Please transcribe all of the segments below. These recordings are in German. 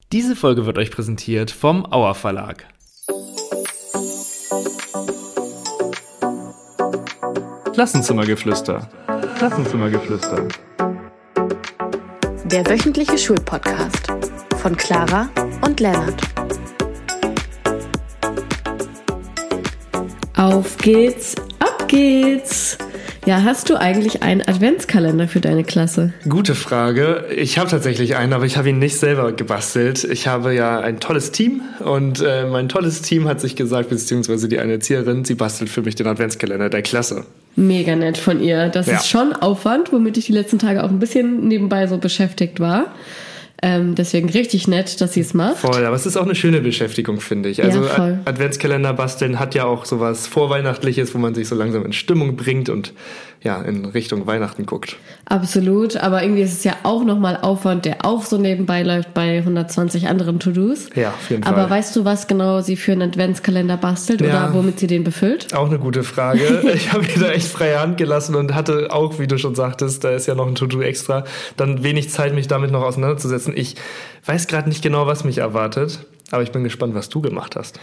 Diese Folge wird euch präsentiert vom Auer Verlag. Klassenzimmergeflüster. Klassenzimmergeflüster. Der wöchentliche Schulpodcast von Clara und Lennart. Auf geht's, ab geht's. Ja, hast du eigentlich einen Adventskalender für deine Klasse? Gute Frage. Ich habe tatsächlich einen, aber ich habe ihn nicht selber gebastelt. Ich habe ja ein tolles Team und mein tolles Team hat sich gesagt, beziehungsweise die eine Erzieherin, sie bastelt für mich den Adventskalender der Klasse. Mega nett von ihr. Das ist schon Aufwand, womit ich die letzten Tage auch ein bisschen nebenbei so beschäftigt war. Deswegen richtig nett, dass sie es macht. Voll, aber es ist auch eine schöne Beschäftigung, finde ich. Also ja, Adventskalender basteln hat ja auch sowas Vorweihnachtliches, wo man sich so langsam in Stimmung bringt und ja, in Richtung Weihnachten guckt. Absolut, aber irgendwie ist es ja auch nochmal Aufwand, der auch so nebenbei läuft bei 120 anderen To-Dos. Ja, auf jeden Fall. Aber weißt du, was genau sie für einen Adventskalender bastelt oder womit sie den befüllt? Auch eine gute Frage. Ich habe ihr da echt freie Hand gelassen und hatte auch, wie du schon sagtest, da ist ja noch ein To-Do extra, dann wenig Zeit, mich damit noch auseinanderzusetzen. Ich weiß gerade nicht genau, was mich erwartet, aber ich bin gespannt, was du gemacht hast.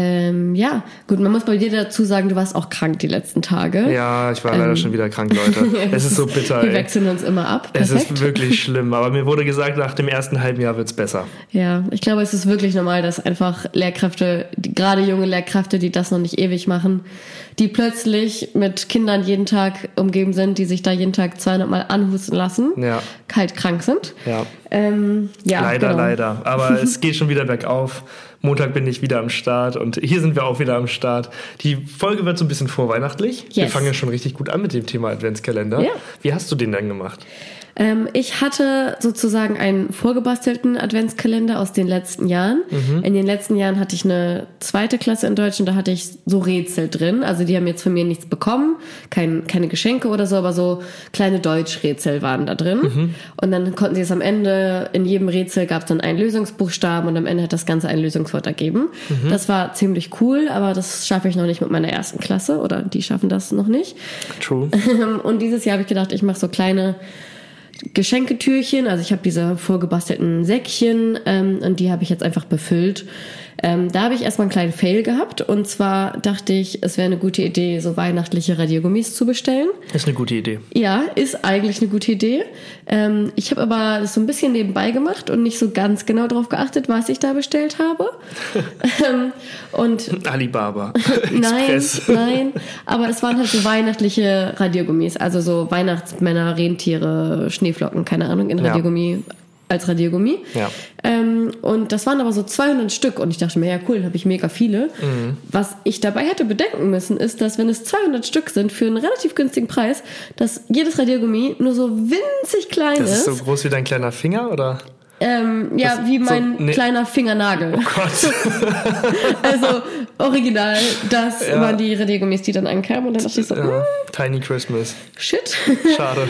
Ja, gut, man muss bei dir dazu sagen, du warst auch krank die letzten Tage. Ja, ich war leider schon wieder krank, Leute. Es ist so bitter, Wir wechseln uns immer ab. Perfekt. Es ist wirklich schlimm, aber mir wurde gesagt, nach dem ersten halben Jahr wird's besser. Ja, ich glaube, es ist wirklich normal, dass einfach Lehrkräfte, gerade junge Lehrkräfte, die das noch nicht ewig machen, die plötzlich mit Kindern jeden Tag umgeben sind, die sich da jeden Tag 200 Mal anhusten lassen, kalt krank sind. Ja, leider, genau. Leider. Aber es geht schon wieder bergauf. Montag bin ich wieder am Start und hier sind wir auch wieder am Start. Die Folge wird so ein bisschen vorweihnachtlich. Yes. Wir fangen ja schon richtig gut an mit dem Thema Adventskalender. Ja. Wie hast du den denn gemacht? Ich hatte sozusagen einen vorgebastelten Adventskalender aus den letzten Jahren. Mhm. In den letzten Jahren hatte ich eine zweite Klasse in Deutsch und da hatte ich so Rätsel drin. Also die haben jetzt von mir nichts bekommen, keine Geschenke oder so, aber so kleine Deutschrätsel waren da drin. Mhm. Und dann konnten sie es am Ende, in jedem Rätsel gab es dann einen Lösungsbuchstaben und am Ende hat das Ganze ein Lösungswort ergeben. Mhm. Das war ziemlich cool, aber das schaffe ich noch nicht mit meiner ersten Klasse oder die schaffen das noch nicht. True. Und dieses Jahr habe ich gedacht, ich mache so kleine Geschenketürchen, also ich habe diese vorgebastelten Säckchen und die habe ich jetzt einfach befüllt. Da habe ich erstmal einen kleinen Fail gehabt und zwar dachte ich, es wäre eine gute Idee, so weihnachtliche Radiergummis zu bestellen. Ist eine gute Idee. Ja, ist eigentlich eine gute Idee. Ich habe aber das so ein bisschen nebenbei gemacht und nicht so ganz genau darauf geachtet, was ich da bestellt habe. Und Alibaba. Nein, aber es waren halt so weihnachtliche Radiergummis, also so Weihnachtsmänner, Rentiere, Schneeflocken, keine Ahnung, in Radiergummi. Als Radiergummi. Ja. Und das waren aber so 200 Stück. Und ich dachte mir, ja cool, dann habe ich mega viele. Mhm. Was ich dabei hätte bedenken müssen, ist, dass wenn es 200 Stück sind für einen relativ günstigen Preis, dass jedes Radiergummi nur so winzig klein ist. Das ist so groß wie dein kleiner Finger, oder? Wie mein kleiner Fingernagel. Oh Gott. Also original, das waren die Radiergummis, die dann ankamen. Und dann dachte ich so, Tiny Christmas. Shit. Schade.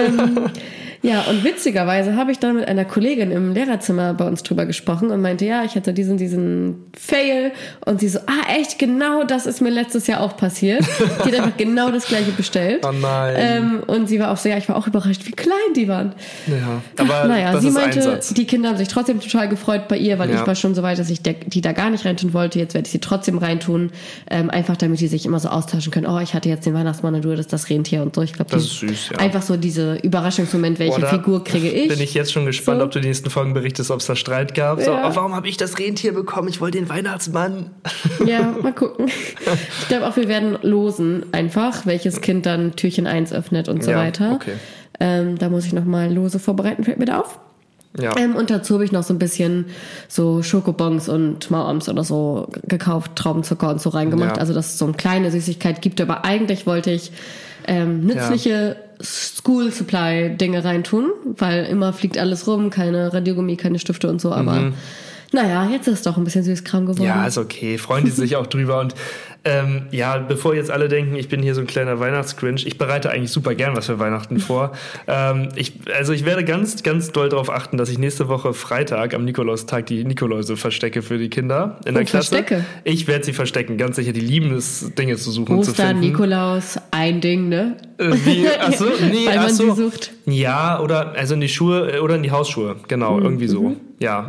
Ja, und witzigerweise habe ich dann mit einer Kollegin im Lehrerzimmer bei uns drüber gesprochen und meinte, ja, ich hatte diesen Fail und sie so, echt, genau das ist mir letztes Jahr auch passiert. Die hat einfach genau das gleiche bestellt. Oh nein. Und sie war auch so, ich war auch überrascht, wie klein die waren. Ja, aber das sie ist meinte, Einsatz. Die Kinder haben sich trotzdem total gefreut bei ihr, weil ich war schon so weit, dass ich die da gar nicht reintun wollte. Jetzt werde ich sie trotzdem reintun, einfach damit die sich immer so austauschen können. Ich hatte jetzt den Weihnachtsmann und du hattest das Rentier und so. Ich glaube, das ist süß, ja. Einfach so diese Überraschungsmoment, welche Figur kriege ich. Bin ich jetzt schon gespannt, ob du die nächsten Folgen berichtest, ob es da Streit gab. So, warum habe ich das Rentier bekommen? Ich wollte den Weihnachtsmann. Ja, mal gucken. Ich glaube auch, wir werden losen einfach, welches Kind dann Türchen 1 öffnet und so weiter. Okay. Da muss ich nochmal Lose vorbereiten, fällt mir da auf. Ja. Und dazu habe ich noch so ein bisschen so Schokobons und Mauams oder so gekauft, Traubenzucker und so reingemacht. Ja. Also, dass es so eine kleine Süßigkeit gibt. Aber eigentlich wollte ich nützliche School Supply Dinge reintun, weil immer fliegt alles rum, keine Radiergummi, keine Stifte und so, aber naja, jetzt ist es doch ein bisschen Süßkram geworden. Ja, ist okay, freuen die sich auch drüber und bevor jetzt alle denken, ich bin hier so ein kleiner Weihnachtsgrinch, ich bereite eigentlich super gern was für Weihnachten vor. Ich werde ganz, ganz doll darauf achten, dass ich nächste Woche Freitag am Nikolaustag die Nikoläuse verstecke für die Kinder in der Klasse. Verstecke? Ich werde sie verstecken, ganz sicher. Die lieben es, Dinge zu suchen und zu finden. Ostern, Nikolaus, ein Ding, ne? Wie? Achso, nee, weil man sie sucht. Ja, oder also in die Schuhe oder in die Hausschuhe, genau, irgendwie so. Ja.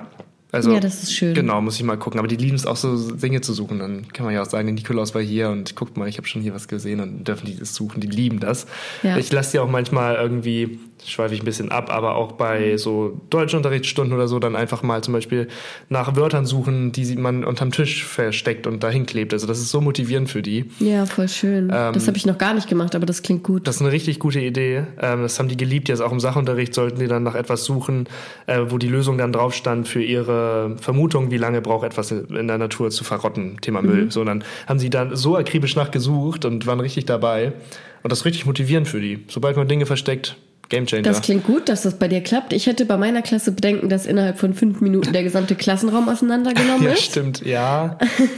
Also, ja, das ist schön. Genau, muss ich mal gucken. Aber die lieben es auch so Dinge zu suchen. Dann kann man ja auch sagen, der Nikolaus war hier und guckt mal, ich habe schon hier was gesehen und dürfen die das suchen. Die lieben das. Ja. Ich lasse die auch manchmal irgendwie, schweife ich ein bisschen ab, aber auch bei so Deutschunterrichtsstunden oder so dann einfach mal zum Beispiel nach Wörtern suchen, die man unterm Tisch versteckt und dahin klebt. Also das ist so motivierend für die. Ja, voll schön. Das habe ich noch gar nicht gemacht, aber das klingt gut. Das ist eine richtig gute Idee. Das haben die geliebt. Jetzt auch im Sachunterricht sollten die dann nach etwas suchen, wo die Lösung dann drauf stand für ihre Vermutung, wie lange braucht etwas in der Natur zu verrotten, Thema Müll. So, dann haben sie dann so akribisch nachgesucht und waren richtig dabei. Und das ist richtig motivierend für die. Sobald man Dinge versteckt, Gamechanger. Das klingt gut, dass das bei dir klappt. Ich hätte bei meiner Klasse Bedenken, dass innerhalb von 5 Minuten der gesamte Klassenraum auseinandergenommen ist. Ja, stimmt, ja.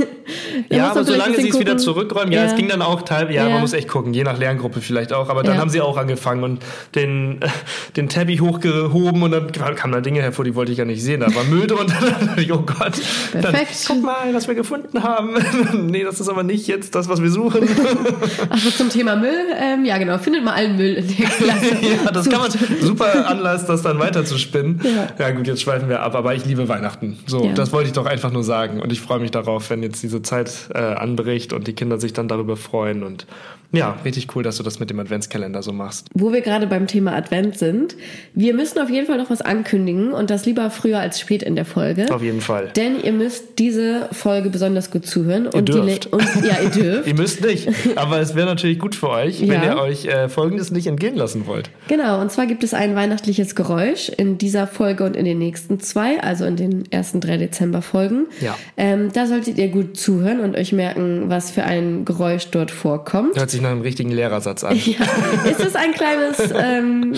Ja, aber solange sie es wieder zurückräumen, es ging dann auch teilweise, man muss echt gucken, je nach Lerngruppe vielleicht auch, aber dann haben sie auch angefangen und den Tabby hochgehoben und dann kamen da Dinge hervor, die wollte ich ja nicht sehen, da war Müll drunter, dann dachte ich, oh Gott, perfekt. Dann, guck mal, was wir gefunden haben. Nee, das ist aber nicht jetzt das, was wir suchen. Also zum Thema Müll, ja genau, findet mal allen Müll in der Klasse. Ja, das kann man, super Anlass, das dann weiter zu spinnen. Ja gut, jetzt schweifen wir ab, aber ich liebe Weihnachten. So, das wollte ich doch einfach nur sagen und ich freue mich darauf, wenn jetzt diese Zeit anbricht und die Kinder sich dann darüber freuen und ja, richtig cool, dass du das mit dem Adventskalender so machst. Wo wir gerade beim Thema Advent sind, wir müssen auf jeden Fall noch was ankündigen und das lieber früher als spät in der Folge. Auf jeden Fall. Denn ihr müsst diese Folge besonders gut zuhören. Ihr dürft. Ja, ihr dürft. Ihr müsst nicht, aber es wäre natürlich gut für euch, wenn ihr euch Folgendes nicht entgehen lassen wollt. Genau, und zwar gibt es ein weihnachtliches Geräusch in dieser Folge und in den nächsten 2, also in den ersten 3 Dezember-Folgen. Ja. Da solltet ihr gut zuhören und euch merken, was für ein Geräusch dort vorkommt. Hört sich nach einem richtigen Lehrersatz an. Ja, ist es ein kleines, eine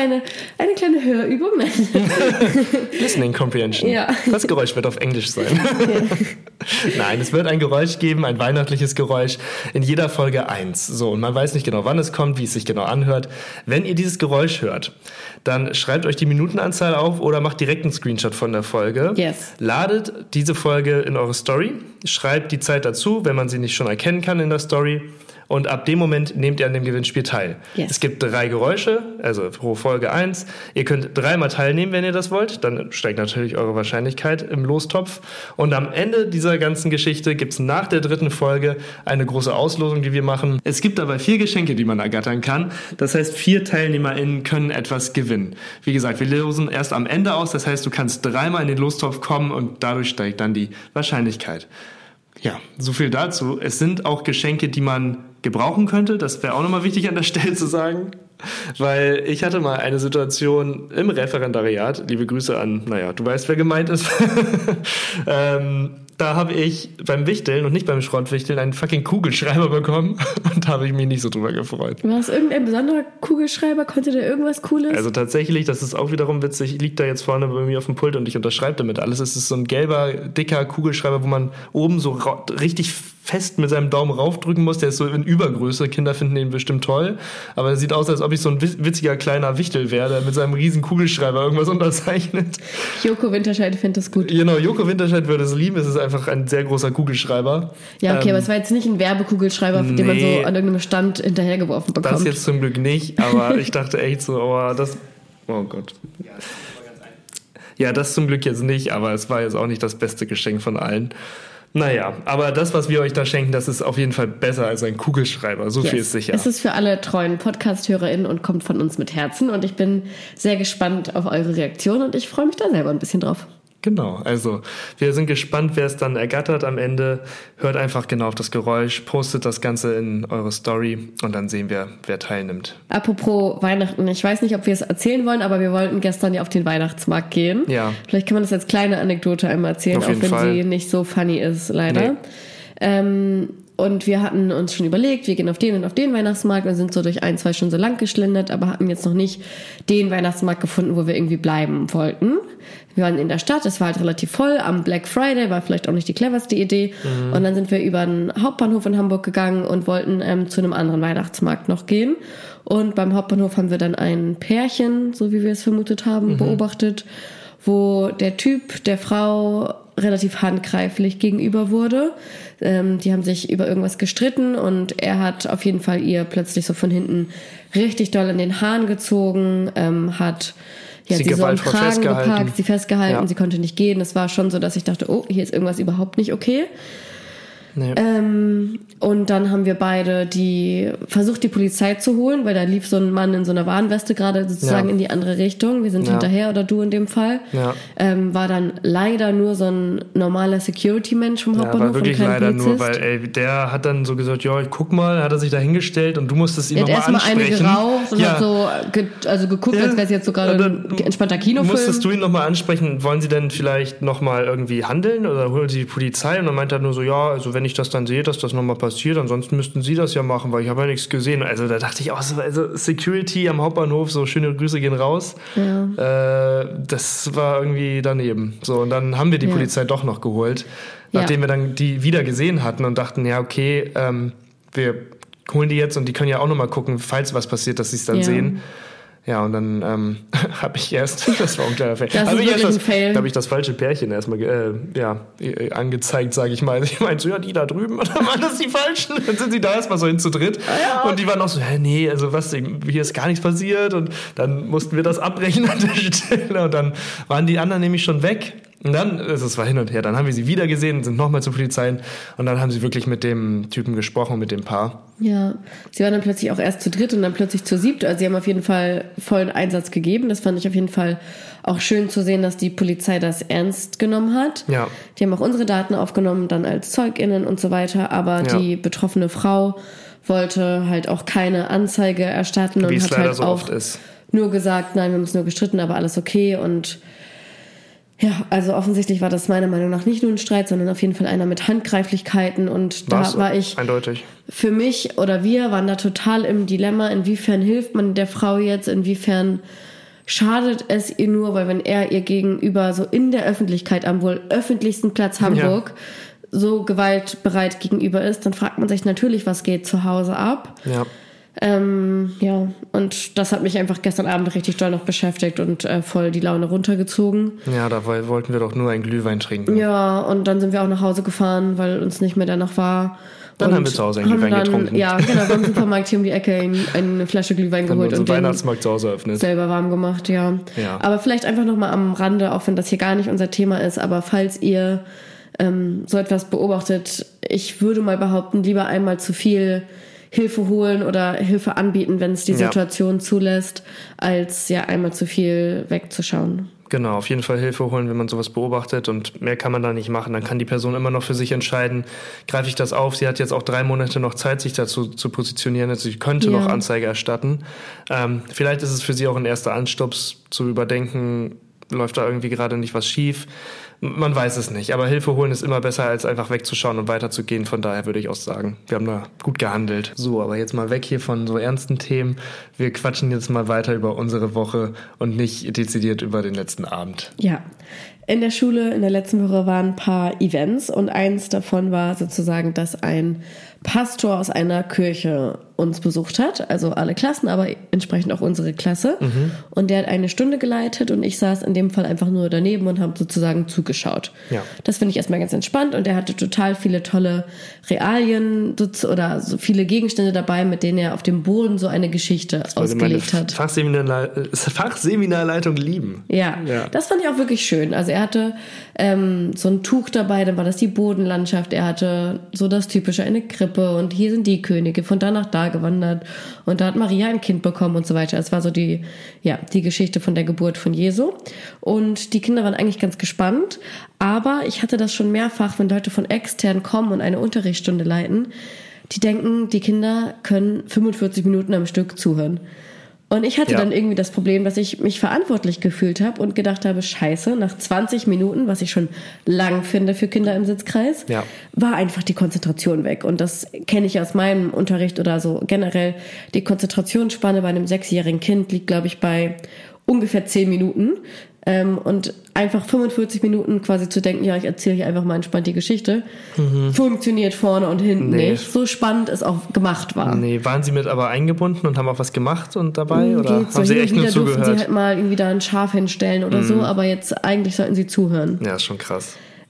kleine Hörübung? Listening Comprehension. Ja. Das Geräusch wird auf Englisch sein. Nein, es wird ein Geräusch geben, ein weihnachtliches Geräusch in jeder Folge 1. So, und man weiß nicht genau, wann es kommt, wie es sich genau anhört. Wenn ihr dieses Geräusch hört, dann schreibt euch die Minutenanzahl auf oder macht direkt einen Screenshot von der Folge. Yes. Ladet diese Folge in eure Story, schreibt die Zeit dazu, wenn man sie nicht schon erkennen kann in der Story. Und ab dem Moment nehmt ihr an dem Gewinnspiel teil. Yes. Es gibt 3 Geräusche, also pro Folge 1. Ihr könnt 3-mal teilnehmen, wenn ihr das wollt. Dann steigt natürlich eure Wahrscheinlichkeit im Lostopf. Und am Ende dieser ganzen Geschichte gibt es nach der 3. Folge eine große Auslosung, die wir machen. Es gibt dabei 4 Geschenke, die man ergattern kann. Das heißt, 4 TeilnehmerInnen können etwas gewinnen. Wie gesagt, wir losen erst am Ende aus. Das heißt, du kannst 3-mal in den Lostopf kommen und dadurch steigt dann die Wahrscheinlichkeit. Ja, so viel dazu. Es sind auch Geschenke, die man gebrauchen könnte. Das wäre auch nochmal wichtig an der Stelle zu sagen. Weil ich hatte mal eine Situation im Referendariat, liebe Grüße an, du weißt, wer gemeint ist. Da habe ich beim Wichteln und nicht beim Schrottwichteln einen fucking Kugelschreiber bekommen und da habe ich mich nicht so drüber gefreut. War es irgendein besonderer Kugelschreiber? Konnte der irgendwas Cooles? Also tatsächlich, das ist auch wiederum witzig, liegt da jetzt vorne bei mir auf dem Pult und ich unterschreibe damit alles. Es ist so ein gelber, dicker Kugelschreiber, wo man oben so richtig fest mit seinem Daumen raufdrücken muss. Der ist so in Übergröße. Kinder finden den bestimmt toll. Aber er sieht aus, als ob ich so ein witziger kleiner Wichtel wäre, der mit seinem riesen Kugelschreiber irgendwas unterzeichnet. Joko Winterscheid findet das gut. Genau, Joko Winterscheid würde es lieben. Es ist einfach ein sehr großer Kugelschreiber. Ja, okay, aber es war jetzt nicht ein Werbekugelschreiber, den man so an irgendeinem Stand hinterhergeworfen bekommt. Das jetzt zum Glück nicht, aber ich dachte echt so, oh Gott. Ja, das zum Glück jetzt nicht, aber es war jetzt auch nicht das beste Geschenk von allen. Naja, aber das, was wir euch da schenken, das ist auf jeden Fall besser als ein Kugelschreiber. So viel ist sicher. Es ist für alle treuen Podcast-HörerInnen und kommt von uns mit Herzen. Und ich bin sehr gespannt auf eure Reaktion und ich freue mich da selber ein bisschen drauf. Genau, also wir sind gespannt, wer es dann ergattert am Ende. Hört einfach genau auf das Geräusch, postet das Ganze in eure Story und dann sehen wir, wer teilnimmt. Apropos Weihnachten, ich weiß nicht, ob wir es erzählen wollen, aber wir wollten gestern ja auf den Weihnachtsmarkt gehen. Ja. Vielleicht kann man das als kleine Anekdote einmal erzählen, auch wenn sie nicht so funny ist, leider. Nee. Und wir hatten uns schon überlegt, wir gehen auf den und auf den Weihnachtsmarkt und sind so durch 1-2 schon so lang geschlendert, aber hatten jetzt noch nicht den Weihnachtsmarkt gefunden, wo wir irgendwie bleiben wollten. Wir waren in der Stadt, es war halt relativ voll, am Black Friday, war vielleicht auch nicht die cleverste Idee. Mhm. Und dann sind wir über den Hauptbahnhof in Hamburg gegangen und wollten zu einem anderen Weihnachtsmarkt noch gehen. Und beim Hauptbahnhof haben wir dann ein Pärchen, so wie wir es vermutet haben, beobachtet, wo der Typ der Frau relativ handgreiflich gegenüber wurde. Die haben sich über irgendwas gestritten und er hat auf jeden Fall ihr plötzlich so von hinten richtig doll in den Haaren gezogen, hat Ja, sie so am Kragen gepackt, sie festgehalten, Ja. sie konnte nicht gehen. Es war schon so, dass ich dachte, oh, hier ist irgendwas überhaupt nicht okay. Nee. Und dann haben wir beide versucht, die Polizei zu holen, weil da lief so ein Mann in so einer Warnweste gerade sozusagen in die andere Richtung. Wir sind hinterher, oder du in dem Fall. Ja. War dann leider nur so ein normaler Security-Mensch vom Hauptbahnhof. War wirklich leider nur, weil der hat dann so gesagt, ja, guck mal, hat er sich da hingestellt und du musstest ihn nochmal ansprechen. Er hat erstmal eine geraucht und hat so geguckt, als wäre es jetzt so gerade ein entspannter Kinofilm. Musstest du ihn nochmal ansprechen, wollen sie denn vielleicht nochmal irgendwie handeln oder holen sie die Polizei? Und dann meint er nur so, ja, also wenn ich das dann sehe, dass das nochmal passiert, ansonsten müssten sie das ja machen, weil ich habe ja nichts gesehen. Also da dachte ich auch so, also Security am Hauptbahnhof, so schöne Grüße gehen raus. Ja. Das war irgendwie daneben. So, und dann haben wir die Polizei doch noch geholt, nachdem wir dann die wieder gesehen hatten und dachten, ja, okay, wir holen die jetzt und die können ja auch nochmal gucken, falls was passiert, dass sie es dann sehen. Ja, und dann habe ich erst, das war ein kleiner Fail, habe ich das falsche Pärchen erstmal angezeigt, sage ich mal. Ich meinte so, ja, die da drüben, oder waren das die Falschen? Dann sind sie da erstmal so hin zu dritt. Und die waren auch so, nee, also was, hier ist gar nichts passiert. Und dann mussten wir das abbrechen an der Stelle. Und dann waren die anderen nämlich schon weg. Und dann, es war hin und her, dann haben wir sie wieder gesehen, sind nochmal zur Polizei und dann haben sie wirklich mit dem Typen gesprochen, mit dem Paar. Ja, sie waren dann plötzlich auch erst zu dritt und dann plötzlich zu siebt. Also sie haben auf jeden Fall vollen Einsatz gegeben. Das fand ich auf jeden Fall auch schön zu sehen, dass die Polizei das ernst genommen hat. Ja. Die haben auch unsere Daten aufgenommen, dann als ZeugInnen und so weiter. Aber die betroffene Frau wollte halt auch keine Anzeige erstatten und hat halt so auch nur gesagt, nein, wir haben uns nur gestritten, aber alles okay. Und ja, also offensichtlich war das meiner Meinung nach nicht nur ein Streit, sondern auf jeden Fall einer mit Handgreiflichkeiten und da war ich eindeutig. Für mich oder wir waren da total im Dilemma, inwiefern hilft man der Frau jetzt, inwiefern schadet es ihr nur, weil wenn er ihr gegenüber so in der Öffentlichkeit am wohl öffentlichsten Platz Hamburg so gewaltbereit gegenüber ist, dann fragt man sich natürlich, was geht zu Hause ab. Ja. Und das hat mich einfach gestern Abend richtig doll noch beschäftigt und voll die Laune runtergezogen. Ja, da wollten wir doch nur einen Glühwein trinken. Ja, und dann sind wir auch nach Hause gefahren, weil uns nicht mehr danach war. Dann haben wir zu Hause einen Glühwein getrunken. Ja, genau, wir haben im Supermarkt hier um die Ecke eine Flasche Glühwein geholt und den Weihnachtsmarkt zu Hause eröffnet. Selber warm gemacht, ja. Aber vielleicht einfach nochmal am Rande, auch wenn das hier gar nicht unser Thema ist, aber falls ihr so etwas beobachtet, ich würde mal behaupten, lieber einmal zu viel Hilfe holen oder Hilfe anbieten, wenn es die Situation zulässt, als einmal zu viel wegzuschauen. Genau, auf jeden Fall Hilfe holen, wenn man sowas beobachtet und mehr kann man da nicht machen. Dann kann die Person immer noch für sich entscheiden, greife ich das auf. Sie hat jetzt auch 3 Monate noch Zeit, sich dazu zu positionieren. Also sie könnte noch Anzeige erstatten. Vielleicht ist es für sie auch ein erster Anstups zu überdenken, läuft da irgendwie gerade nicht was schief. Man weiß es nicht, aber Hilfe holen ist immer besser, als einfach wegzuschauen und weiterzugehen. Von daher würde ich auch sagen, wir haben da gut gehandelt. So, aber jetzt mal weg hier von so ernsten Themen. Wir quatschen jetzt mal weiter über unsere Woche und nicht dezidiert über den letzten Abend. Ja, in der Schule in der letzten Woche waren ein paar Events und eins davon war sozusagen, dass ein Pastor aus einer Kirche uns besucht hat, also alle Klassen, aber entsprechend auch unsere Klasse. Und der hat eine Stunde geleitet und ich saß in dem Fall einfach nur daneben und habe sozusagen zugeschaut. Ja. Das finde ich erstmal ganz entspannt und er hatte total viele tolle Realien oder so viele Gegenstände dabei, mit denen er auf dem Boden so eine Geschichte ausgelegt hat. Fachseminarleitung lieben. Ja, das fand ich auch wirklich schön. Also er hatte so ein Tuch dabei, dann war das die Bodenlandschaft, er hatte so das Typische, eine Krippe und hier sind die Könige von da nach da gewandert und da hat Maria ein Kind bekommen und so weiter. Es war so die Geschichte von der Geburt von Jesu und die Kinder waren eigentlich ganz gespannt, aber ich hatte das schon mehrfach, wenn Leute von extern kommen und eine Unterrichtsstunde leiten, die denken, die Kinder können 45 Minuten am Stück zuhören. Und ich hatte dann irgendwie das Problem, dass ich mich verantwortlich gefühlt habe und gedacht habe, scheiße, nach 20 Minuten, was ich schon lang finde für Kinder im Sitzkreis, war einfach die Konzentration weg. Und das kenne ich aus meinem Unterricht oder so generell. Die Konzentrationsspanne bei einem 6-jährigen Kind liegt, glaube ich, bei ungefähr 10 Minuten. Und einfach 45 Minuten quasi zu denken, ich erzähle hier einfach mal entspannt die Geschichte, funktioniert vorne und hinten nicht. So spannend es auch gemacht war. Nee, waren Sie mit aber eingebunden und haben auch was gemacht und dabei? Oder haben Sie echt nur zugehört? Durften Sie halt mal irgendwie da ein Schaf hinstellen oder so, aber jetzt eigentlich sollten Sie zuhören. Ja, ist schon krass.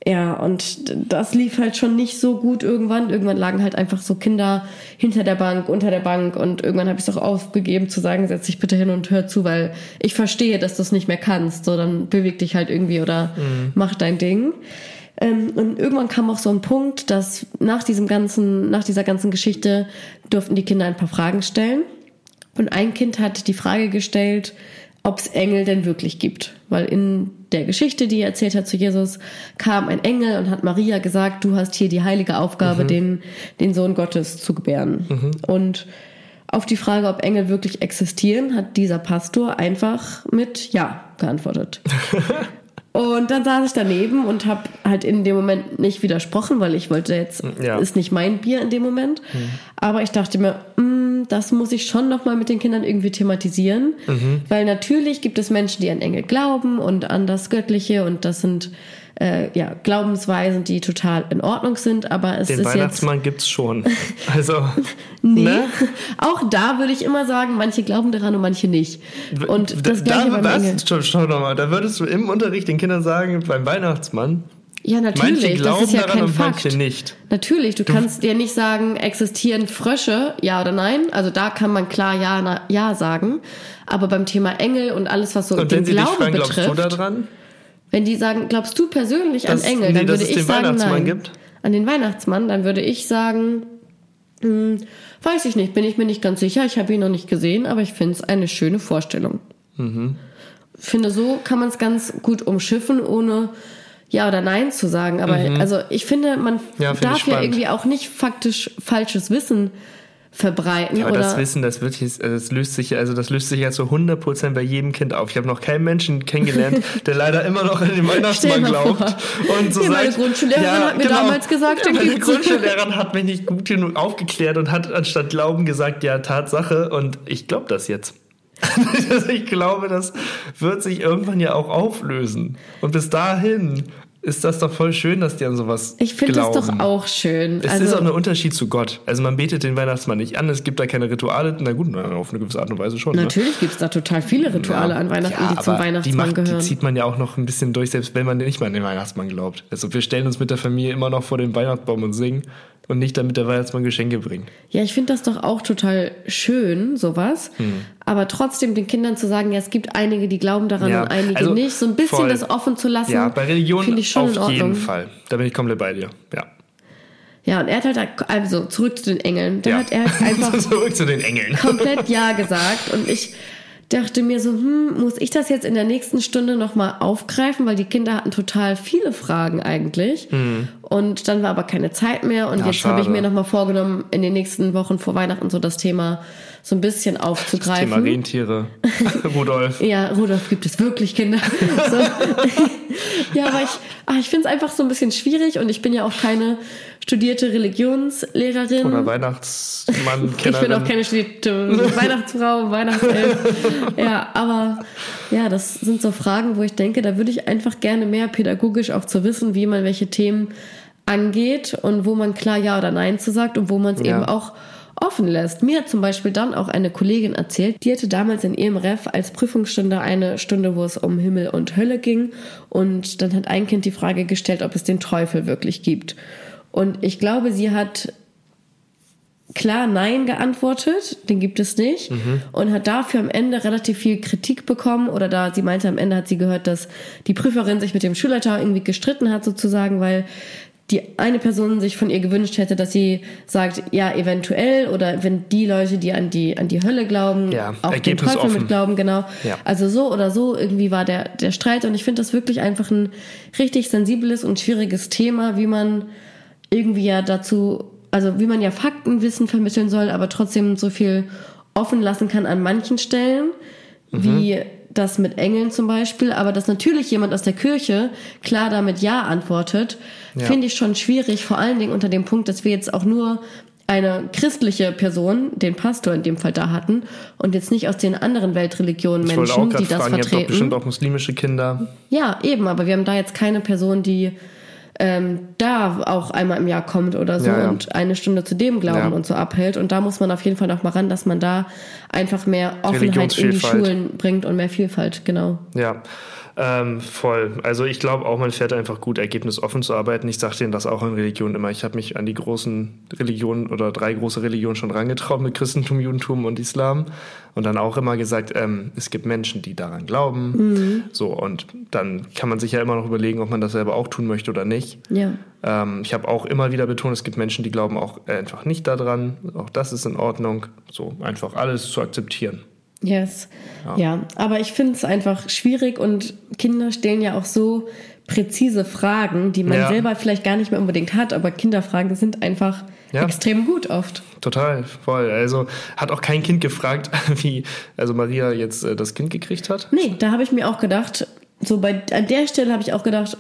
Ja, und das lief halt schon nicht so gut irgendwann. Irgendwann lagen halt einfach so Kinder hinter der Bank, unter der Bank und irgendwann habe ich es auch aufgegeben zu sagen, setz dich bitte hin und hör zu, weil ich verstehe, dass du es nicht mehr kannst. So, dann beweg dich halt irgendwie oder mach dein Ding. Und irgendwann kam auch so ein Punkt, dass nach dieser ganzen Geschichte durften die Kinder ein paar Fragen stellen. Und ein Kind hat die Frage gestellt, ob es Engel denn wirklich gibt. Weil in der Geschichte, die er erzählt hat zu Jesus, kam ein Engel und hat Maria gesagt, du hast hier die heilige Aufgabe, den Sohn Gottes zu gebären. Und auf die Frage, ob Engel wirklich existieren, hat dieser Pastor einfach mit Ja geantwortet. Und dann saß ich daneben und habe halt in dem Moment nicht widersprochen, weil ich wollte jetzt, ist nicht mein Bier in dem Moment. Aber ich dachte mir, das muss ich schon nochmal mit den Kindern irgendwie thematisieren. Weil natürlich gibt es Menschen, die an Engel glauben und an das Göttliche und das sind Glaubensweisen, die total in Ordnung sind, aber es den ist Weihnachtsmann jetzt... gibt's schon. Also, nee, ne? Auch da würde ich immer sagen, manche glauben daran und manche nicht. Und das Gleiche beim Engel. Schau nochmal, da würdest du im Unterricht den Kindern sagen, beim Weihnachtsmann, ja, natürlich, manche glauben das ist ja daran kein und Fakt. manche nicht. Natürlich, du kannst dir nicht sagen, existieren Frösche, ja oder nein. Also da kann man klar ja sagen. Aber beim Thema Engel und alles, was so und den wenn sie dich Glauben fragen, betrifft... Glaubst du da dran? Wenn die sagen, glaubst du persönlich an Engel, dann würde ich sagen, nein. Gibt? An den Weihnachtsmann, dann würde ich sagen, weiß ich nicht, bin ich mir nicht ganz sicher. Ich habe ihn noch nicht gesehen, aber ich finde es eine schöne Vorstellung. Finde, so kann man es ganz gut umschiffen, ohne Ja oder Nein zu sagen. Aber also ich finde, man darf ja irgendwie auch nicht faktisch falsches Wissen verbreiten. Ja, aber oder das Wissen, das löst sich ja zu 100% bei jedem Kind auf. Ich habe noch keinen Menschen kennengelernt, der leider immer noch an den Weihnachtsmann glaubt. Und so meine Grundschullehrerin hat mir damals gesagt, meine Grundschullehrerin hat mich nicht gut genug aufgeklärt und hat anstatt Glauben gesagt, ja, Tatsache. Und ich glaube das jetzt. Ich glaube, das wird sich irgendwann ja auch auflösen. Und bis dahin ist das doch voll schön, dass die an sowas glauben. Ich finde das doch auch schön. Es ist auch ein Unterschied zu Gott. Also man betet den Weihnachtsmann nicht an, es gibt da keine Rituale. Na gut, auf eine gewisse Art und Weise schon. Natürlich gibt es da total viele Rituale an Weihnachten, die zum Weihnachtsmann gehören. Die zieht man ja auch noch ein bisschen durch, selbst wenn man nicht mal an den Weihnachtsmann glaubt. Also wir stellen uns mit der Familie immer noch vor den Weihnachtsbaum und singen und nicht, damit der Weihnachtsmann Geschenke bringt. Ja, ich finde das doch auch total schön, sowas. Aber trotzdem den Kindern zu sagen, ja, es gibt einige, die glauben daran und einige nicht, so ein bisschen das offen zu lassen, bei Religion finde ich schon in auf Ordnung. jeden Fall. Da bin ich komplett bei dir, ja. Ja, und er hat halt, also zurück zu den Engeln, da hat er halt einfach zurück zu den Engeln. komplett Ja gesagt und ich dachte mir so, muss ich das jetzt in der nächsten Stunde nochmal aufgreifen, weil die Kinder hatten total viele Fragen eigentlich und dann war aber keine Zeit mehr und jetzt habe ich mir nochmal vorgenommen, in den nächsten Wochen vor Weihnachten so das Thema so ein bisschen aufzugreifen. Das Thema Rentiere, Rudolf. Ja, Rudolf, gibt es wirklich Kinder? So. Ja, aber ich finde es einfach so ein bisschen schwierig und ich bin ja auch keine studierte Religionslehrerin. Oder Weihnachtsmann-Kennerin. Ich bin auch keine studierte Weihnachtsfrau, Weihnachtself. Ja, aber ja, das sind so Fragen, wo ich denke, da würde ich einfach gerne mehr pädagogisch auch zu wissen, wie man welche Themen angeht und wo man klar Ja oder Nein zu sagt und wo man es eben auch offen lässt. Mir hat zum Beispiel dann auch eine Kollegin erzählt, die hatte damals in ihrem Ref als Prüfungsstunde eine Stunde, wo es um Himmel und Hölle ging und dann hat ein Kind die Frage gestellt, ob es den Teufel wirklich gibt. Und ich glaube, sie hat klar Nein geantwortet, den gibt es nicht und hat dafür am Ende relativ viel Kritik bekommen oder sie meinte, am Ende hat sie gehört, dass die Prüferin sich mit dem Schulleiter irgendwie gestritten hat sozusagen, weil die eine Person sich von ihr gewünscht hätte, dass sie sagt, ja, eventuell oder wenn die Leute, die an die Hölle glauben, auch den Teufel mit glauben, genau. Ja. Also so oder so irgendwie war der Streit und ich finde das wirklich einfach ein richtig sensibles und schwieriges Thema, wie man irgendwie wie man ja Faktenwissen vermitteln soll, aber trotzdem so viel offen lassen kann an manchen Stellen, wie das mit Engeln zum Beispiel, aber dass natürlich jemand aus der Kirche klar damit Ja antwortet, finde ich schon schwierig, vor allen Dingen unter dem Punkt, dass wir jetzt auch nur eine christliche Person, den Pastor in dem Fall da hatten und jetzt nicht aus den anderen Weltreligionen Menschen, die das vertreten. Ihr habt doch bestimmt auch muslimische Kinder. Ja, eben, aber wir haben da jetzt keine Person, die da auch einmal im Jahr kommt oder so und eine Stunde zu dem Glauben und so abhält. Und da muss man auf jeden Fall noch mal ran, dass man da einfach mehr Offenheit in die Schulen bringt und mehr Vielfalt, genau. Ja, Voll. Also ich glaube auch, man fährt einfach gut, ergebnisoffen zu arbeiten. Ich sage denen das auch in Religionen immer. Ich habe mich an die großen Religionen oder 3 große Religionen schon rangetraut mit Christentum, Judentum und Islam. Und dann auch immer gesagt, es gibt Menschen, die daran glauben. So, und dann kann man sich ja immer noch überlegen, ob man das selber auch tun möchte oder nicht. Ja. Ich habe auch immer wieder betont, es gibt Menschen, die glauben auch einfach nicht daran. Auch das ist in Ordnung. So, einfach alles zu akzeptieren. Yes. Ja, aber ich finde es einfach schwierig und Kinder stellen ja auch so präzise Fragen, die man selber vielleicht gar nicht mehr unbedingt hat, aber Kinderfragen sind einfach extrem gut oft. Total, voll. Also hat auch kein Kind gefragt, wie Maria jetzt das Kind gekriegt hat? Nee, da habe ich mir auch gedacht, an der Stelle habe ich auch gedacht,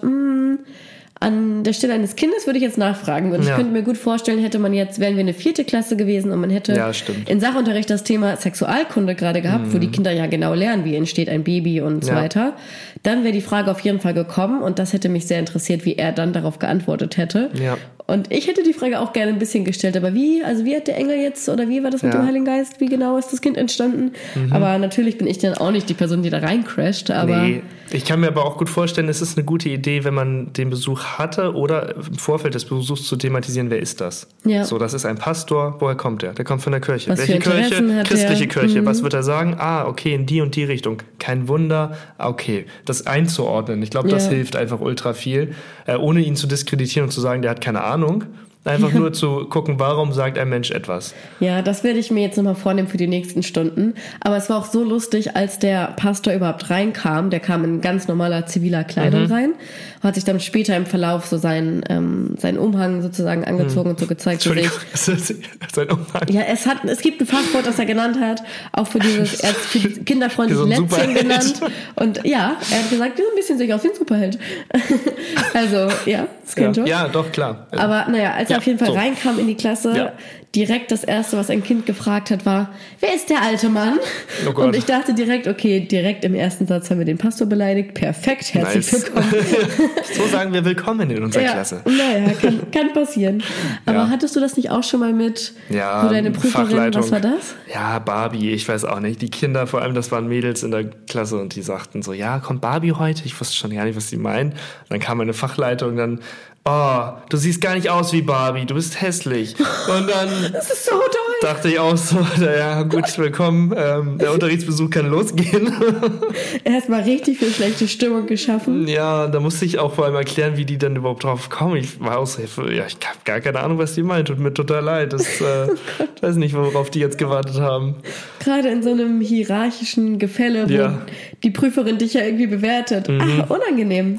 an der Stelle eines Kindes würde ich jetzt nachfragen. Und ich könnte mir gut vorstellen, wären wir eine 4. Klasse gewesen und man hätte in Sachunterricht das Thema Sexualkunde gerade gehabt, wo die Kinder ja genau lernen, wie entsteht ein Baby und so weiter. Dann wäre die Frage auf jeden Fall gekommen und das hätte mich sehr interessiert, wie er dann darauf geantwortet hätte. Ja. Und ich hätte die Frage auch gerne ein bisschen gestellt, aber wie hat der Engel jetzt, oder wie war das mit dem Heiligen Geist, wie genau ist das Kind entstanden? Aber natürlich bin ich dann auch nicht die Person, die da reincrasht. Aber ich kann mir aber auch gut vorstellen, es ist eine gute Idee, wenn man den Besuch hatte oder im Vorfeld des Besuchs zu thematisieren, wer ist das? Ja. So, das ist ein Pastor, woher kommt der? Der kommt von der Kirche. Welche Kirche? Christliche Kirche. Was wird er sagen? Okay, in die und die Richtung. Kein Wunder. Okay, das einzuordnen. Ich glaube, das hilft einfach ultra viel, ohne ihn zu diskreditieren und zu sagen, der hat keine Ahnung. Einfach nur zu gucken, warum sagt ein Mensch etwas. Ja, das werde ich mir jetzt nochmal vornehmen für die nächsten Stunden. Aber es war auch so lustig, als der Pastor überhaupt reinkam. Der kam in ganz normaler ziviler Kleidung rein. Hat sich dann später im Verlauf so seinen Umhang sozusagen angezogen und so gezeigt. Entschuldigung, sein Umhang? Ja, es gibt ein Fachwort, das er genannt hat. Auch für er hat für kinderfreundlich Lätzchen genannt. Und ja, er hat gesagt, so ein bisschen sehe ich aus wie ein Superheld. Also, ja, das kennt schon. Ja, doch, klar. Aber naja, als er auf jeden Fall reinkam in die Klasse, direkt das Erste, was ein Kind gefragt hat, war, wer ist der alte Mann? Oh Gott. Und ich dachte direkt, okay, direkt im ersten Satz haben wir den Pastor beleidigt. Perfekt, herzlich willkommen. So sagen wir willkommen in unserer Klasse. Naja, kann passieren. Aber hattest du das nicht auch schon mal mit, wo deine Prüferin, was war das? Ja, Barbie, ich weiß auch nicht. Die Kinder, vor allem, das waren Mädels in der Klasse und die sagten so, ja, kommt Barbie heute? Ich wusste schon gar nicht, was sie meinen. Dann kam eine Fachleitung, dann du siehst gar nicht aus wie Barbie, du bist hässlich. Und dann das ist so toll. Dachte ich auch so, ja gut, willkommen, der Unterrichtsbesuch kann losgehen. Erstmal richtig viel schlechte Stimmung geschaffen. Ja, da musste ich auch vor allem erklären, wie die dann überhaupt drauf kommen. Ich war auch so, ich habe gar keine Ahnung, was die meint, tut mir total leid. Ich weiß nicht, worauf die jetzt gewartet haben. Gerade in so einem hierarchischen Gefälle, wo die Prüferin dich ja irgendwie bewertet. Unangenehm.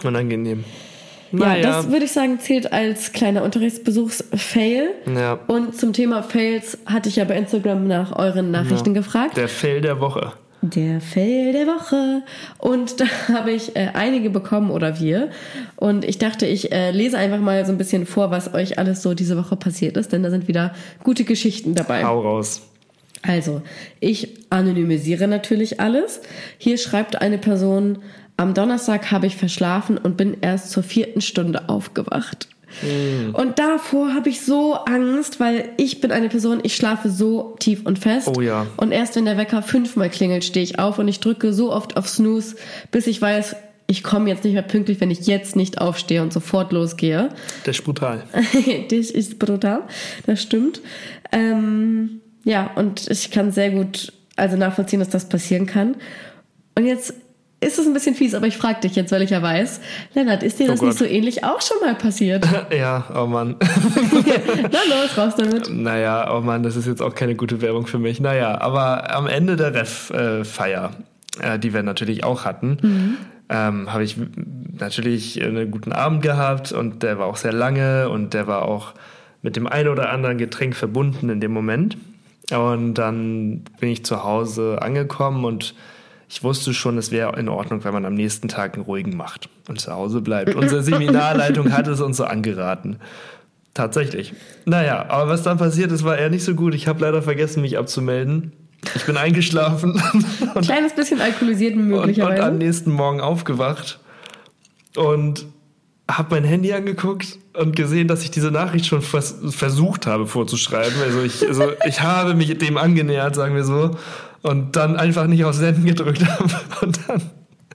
Ja, das würde ich sagen, zählt als kleiner Unterrichtsbesuchs-Fail. Ja. Und zum Thema Fails hatte ich ja bei Instagram nach euren Nachrichten gefragt. Der Fail der Woche. Der Fail der Woche. Und da habe ich einige bekommen, oder wir. Und ich dachte, ich lese einfach mal so ein bisschen vor, was euch alles so diese Woche passiert ist. Denn da sind wieder gute Geschichten dabei. Hau raus. Also, ich anonymisiere natürlich alles. Hier schreibt eine Person: Am Donnerstag habe ich verschlafen und bin erst zur 4. Stunde aufgewacht. Und davor habe ich so Angst, weil ich bin eine Person, ich schlafe so tief und fest. Oh ja. Und erst wenn der Wecker 5-mal klingelt, stehe ich auf und ich drücke so oft auf Snooze, bis ich weiß, ich komme jetzt nicht mehr pünktlich, wenn ich jetzt nicht aufstehe und sofort losgehe. Das ist brutal. Das ist brutal, das stimmt. Ja, und ich kann sehr gut nachvollziehen, dass das passieren kann. Und jetzt ist es ein bisschen fies, aber ich frage dich jetzt, weil ich ja weiß, Lennart, ist dir das nicht so ähnlich auch schon mal passiert? Ja, oh Mann. Na los, raus damit. Naja, oh Mann, das ist jetzt auch keine gute Werbung für mich. Naja, aber am Ende der Ref-Feier, die wir natürlich auch hatten, habe ich natürlich einen guten Abend gehabt und der war auch sehr lange und der war auch mit dem einen oder anderen Getränk verbunden in dem Moment. Und dann bin ich zu Hause angekommen und ich wusste schon, es wäre in Ordnung, wenn man am nächsten Tag einen ruhigen macht und zu Hause bleibt. Unsere Seminarleitung hat es uns so angeraten. Tatsächlich. Naja, aber was dann passiert ist, war eher nicht so gut. Ich habe leider vergessen, mich abzumelden. Ich bin eingeschlafen. Ein kleines bisschen alkoholisiert möglicherweise. Und am nächsten Morgen aufgewacht und habe mein Handy angeguckt und gesehen, dass ich diese Nachricht schon versucht habe vorzuschreiben. Also ich habe mich dem angenähert, sagen wir so. Und dann einfach nicht auf Senden gedrückt habe. Und dann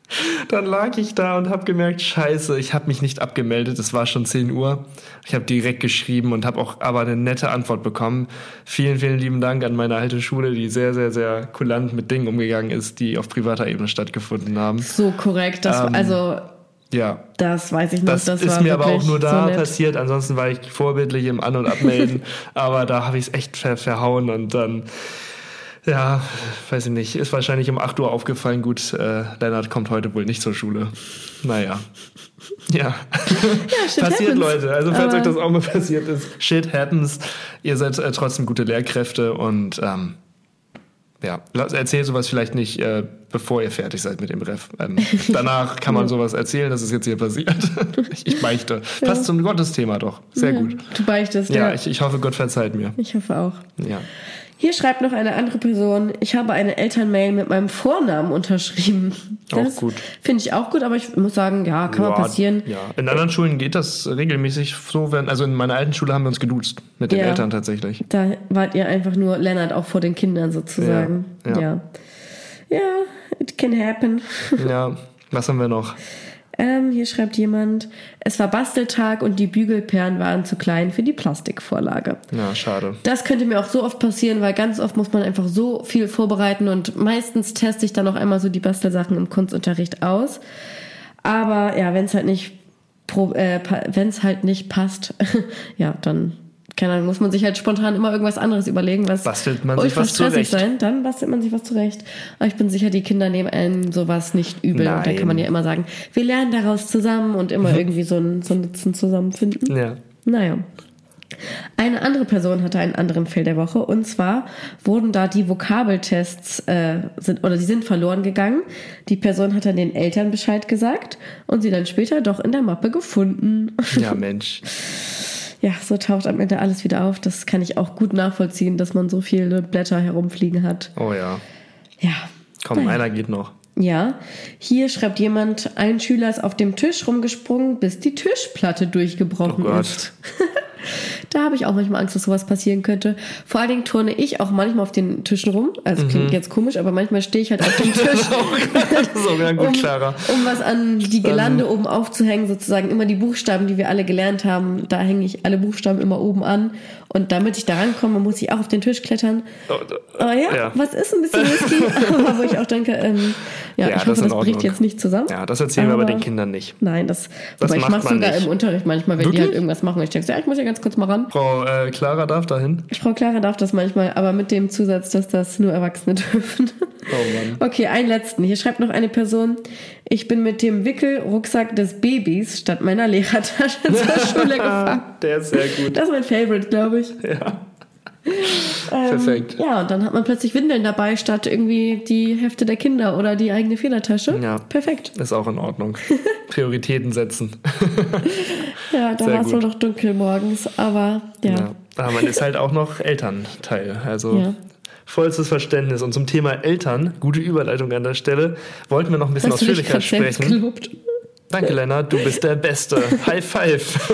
Dann lag ich da und habe gemerkt, scheiße, ich habe mich nicht abgemeldet. Es war schon 10 Uhr. Ich habe direkt geschrieben und habe auch aber eine nette Antwort bekommen. Vielen, vielen lieben Dank an meine alte Schule, die sehr, sehr, sehr kulant mit Dingen umgegangen ist, die auf privater Ebene stattgefunden haben. So korrekt. Ja. Das weiß ich noch. Das ist mir aber auch nur da passiert. Ansonsten war ich vorbildlich im An- und Abmelden. Aber da habe ich es echt verhauen und dann... Ja, weiß ich nicht. Ist wahrscheinlich um 8 Uhr aufgefallen. Gut, Lennart kommt heute wohl nicht zur Schule. Naja. Ja. Passiert, happens. Leute. Also, falls euch das auch mal passiert ist, shit happens. Ihr seid trotzdem gute Lehrkräfte und erzählt sowas vielleicht nicht, bevor ihr fertig seid mit dem Ref. Danach kann man sowas erzählen, dass es jetzt hier passiert. Ich beichte. Passt zum Gottesthema doch. Sehr gut. Du beichtest, ja. Ich hoffe, Gott verzeiht mir. Ich hoffe auch. Ja. Hier schreibt noch eine andere Person, ich habe eine Elternmail mit meinem Vornamen unterschrieben. Das auch gut. Finde ich auch gut, aber ich muss sagen, ja, kann mal passieren. Ja. In anderen Schulen geht das regelmäßig so, also in meiner alten Schule haben wir uns geduzt mit den Eltern tatsächlich. Da wart ihr einfach nur Lennart auch vor den Kindern sozusagen. Ja, it can happen. Ja, was haben wir noch? Hier schreibt jemand, es war Basteltag und die Bügelperlen waren zu klein für die Plastikvorlage. Ja, schade. Das könnte mir auch so oft passieren, weil ganz oft muss man einfach so viel vorbereiten und meistens teste ich dann auch einmal so die Bastelsachen im Kunstunterricht aus. Aber ja, wenn es halt nicht passt, ja, dann... Keine Ahnung, muss man sich halt spontan immer irgendwas anderes überlegen, was bastelt man sich was zurecht. Dann bastelt man sich was zurecht. Aber ich bin sicher, die Kinder nehmen einem sowas nicht übel. Nein. Und dann kann man ja immer sagen, wir lernen daraus zusammen und immer irgendwie so einen Nutzen zusammenfinden. Ja. Naja. Eine andere Person hatte einen anderen Fail der Woche und zwar wurden da die Vokabeltests die sind verloren gegangen. Die Person hat dann den Eltern Bescheid gesagt und sie dann später doch in der Mappe gefunden. Ja, Mensch. Ja, so taucht am Ende alles wieder auf. Das kann ich auch gut nachvollziehen, dass man so viele Blätter herumfliegen hat. Oh ja. Ja. Komm, einer geht noch. Ja, hier schreibt jemand, ein Schüler ist auf dem Tisch rumgesprungen, bis die Tischplatte durchgebrochen ist. Da habe ich auch manchmal Angst, dass sowas passieren könnte. Vor allen Dingen turne ich auch manchmal auf den Tischen rum. Also klingt jetzt komisch, aber manchmal stehe ich halt auf dem Tisch. So, ja, gut, Clara. Um was an die Gelande oben aufzuhängen, sozusagen immer die Buchstaben, die wir alle gelernt haben. Da hänge ich alle Buchstaben immer oben an. Und damit ich da rankomme, muss ich auch auf den Tisch klettern. Aber ja, was ist ein bisschen risky? Aber wo ich auch denke, ich hoffe, das bricht jetzt nicht zusammen. Ja, das erzählen wir aber den Kindern nicht. Nein, wobei ich mache sogar nicht im Unterricht manchmal, wenn Wirklich? die halt irgendwas machen. Und ich denke so, ich muss ja ganz kurz mal ran. Frau Clara darf dahin? Frau Clara darf das manchmal, aber mit dem Zusatz, dass das nur Erwachsene dürfen. Oh Mann. Okay, einen letzten. Hier schreibt noch eine Person, ich bin mit dem Wickelrucksack des Babys statt meiner Lehrertasche zur Schule gefahren. Der ist sehr gut. Das ist mein Favorite, glaube ich. Ja. Perfekt. Ja, und dann hat man plötzlich Windeln dabei, statt irgendwie die Hefte der Kinder oder die eigene Federtasche. Ja. Perfekt. Ist auch in Ordnung. Prioritäten setzen. Ja, da war es wohl noch dunkel morgens, aber ja. Aber man ist halt auch noch Elternteil. Also vollstes Verständnis. Und zum Thema Eltern, gute Überleitung an der Stelle, wollten wir noch ein bisschen ausführlicher sprechen. Gelobt. Danke, Lennart, du bist der Beste. High five.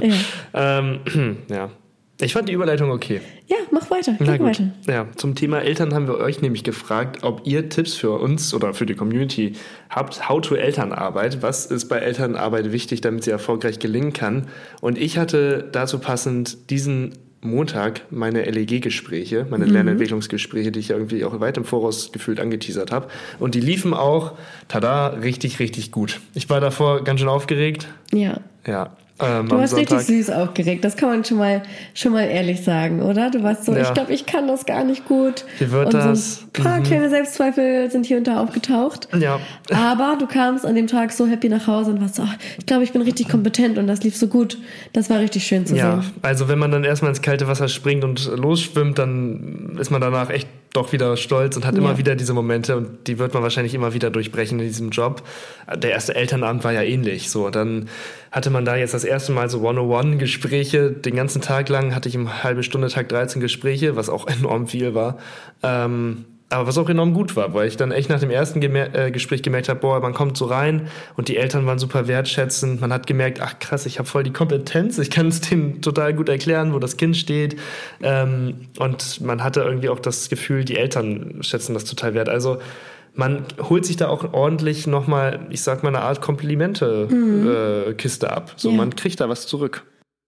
Ja. Ich fand die Überleitung okay. Ja, mach weiter. Na gut. Weiter. Ja, zum Thema Eltern haben wir euch nämlich gefragt, ob ihr Tipps für uns oder für die Community habt. How to Elternarbeit. Was ist bei Elternarbeit wichtig, damit sie erfolgreich gelingen kann? Und ich hatte dazu passend diesen Montag meine LEG-Gespräche, meine Lernentwicklungsgespräche, die ich ja irgendwie auch weit im Voraus gefühlt angeteasert habe. Und die liefen auch, richtig, richtig gut. Ich war davor ganz schön aufgeregt. Ja. Ja. Du warst richtig süß aufgeregt, das kann man schon mal ehrlich sagen, oder? Du warst so, ich glaube, ich kann das gar nicht gut. Wie wird das? So ein paar kleine Selbstzweifel sind hier und da aufgetaucht. Ja. Aber du kamst an dem Tag so happy nach Hause und warst so, ich glaube, ich bin richtig kompetent und das lief so gut. Das war richtig schön zu sehen. Ja, also wenn man dann erstmal ins kalte Wasser springt und losschwimmt, dann ist man danach echt doch wieder stolz und hat immer wieder diese Momente und die wird man wahrscheinlich immer wieder durchbrechen in diesem Job. Der erste Elternabend war ja ähnlich. So, dann hatte man da jetzt das erste Mal so One-on-One-Gespräche. Den ganzen Tag lang hatte ich im halbe Stunde Tag 13 Gespräche, was auch enorm viel war. Aber was auch enorm gut war, weil ich dann echt nach dem ersten Gespräch gemerkt habe, man kommt so rein und die Eltern waren super wertschätzend. Man hat gemerkt, ach krass, ich habe voll die Kompetenz, ich kann es denen total gut erklären, wo das Kind steht. Und man hatte irgendwie auch das Gefühl, die Eltern schätzen das total wert. Also man holt sich da auch ordentlich nochmal, ich sag mal, eine Art Komplimente-Kiste ab. So, man kriegt da was zurück.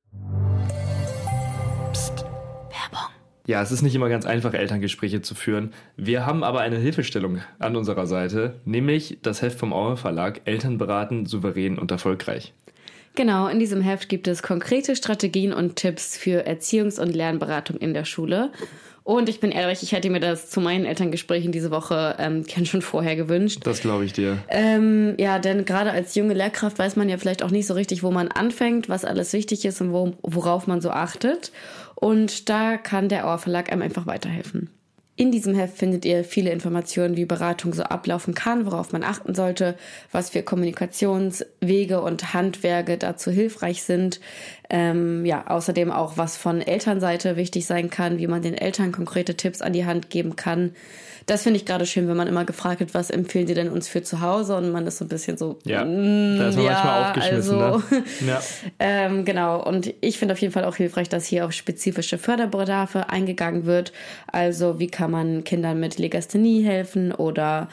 Psst. Werbung. Ja, es ist nicht immer ganz einfach, Elterngespräche zu führen. Wir haben aber eine Hilfestellung an unserer Seite, nämlich das Heft vom Auer Verlag, Eltern beraten, souverän und erfolgreich. Genau, in diesem Heft gibt es konkrete Strategien und Tipps für Erziehungs- und Lernberatung in der Schule. Und ich bin ehrlich, ich hätte mir das zu meinen Elterngesprächen diese Woche schon vorher gewünscht. Das glaube ich dir. Ja, denn gerade als junge Lehrkraft weiß man ja vielleicht auch nicht so richtig, wo man anfängt, was alles wichtig ist und worauf man so achtet. Und da kann der Auer Verlag einem einfach weiterhelfen. In diesem Heft findet ihr viele Informationen, wie Beratung so ablaufen kann, worauf man achten sollte, was für Kommunikationswege und Handwerke dazu hilfreich sind. Außerdem auch, was von Elternseite wichtig sein kann, wie man den Eltern konkrete Tipps an die Hand geben kann. Das finde ich gerade schön, wenn man immer gefragt wird, was empfehlen Sie denn uns für zu Hause? Und man ist so ein bisschen so, da ist man manchmal aufgeschmissen. Also, ne? Genau, und ich finde auf jeden Fall auch hilfreich, dass hier auf spezifische Förderbedarfe eingegangen wird. Also wie kann man Kindern mit Legasthenie helfen oder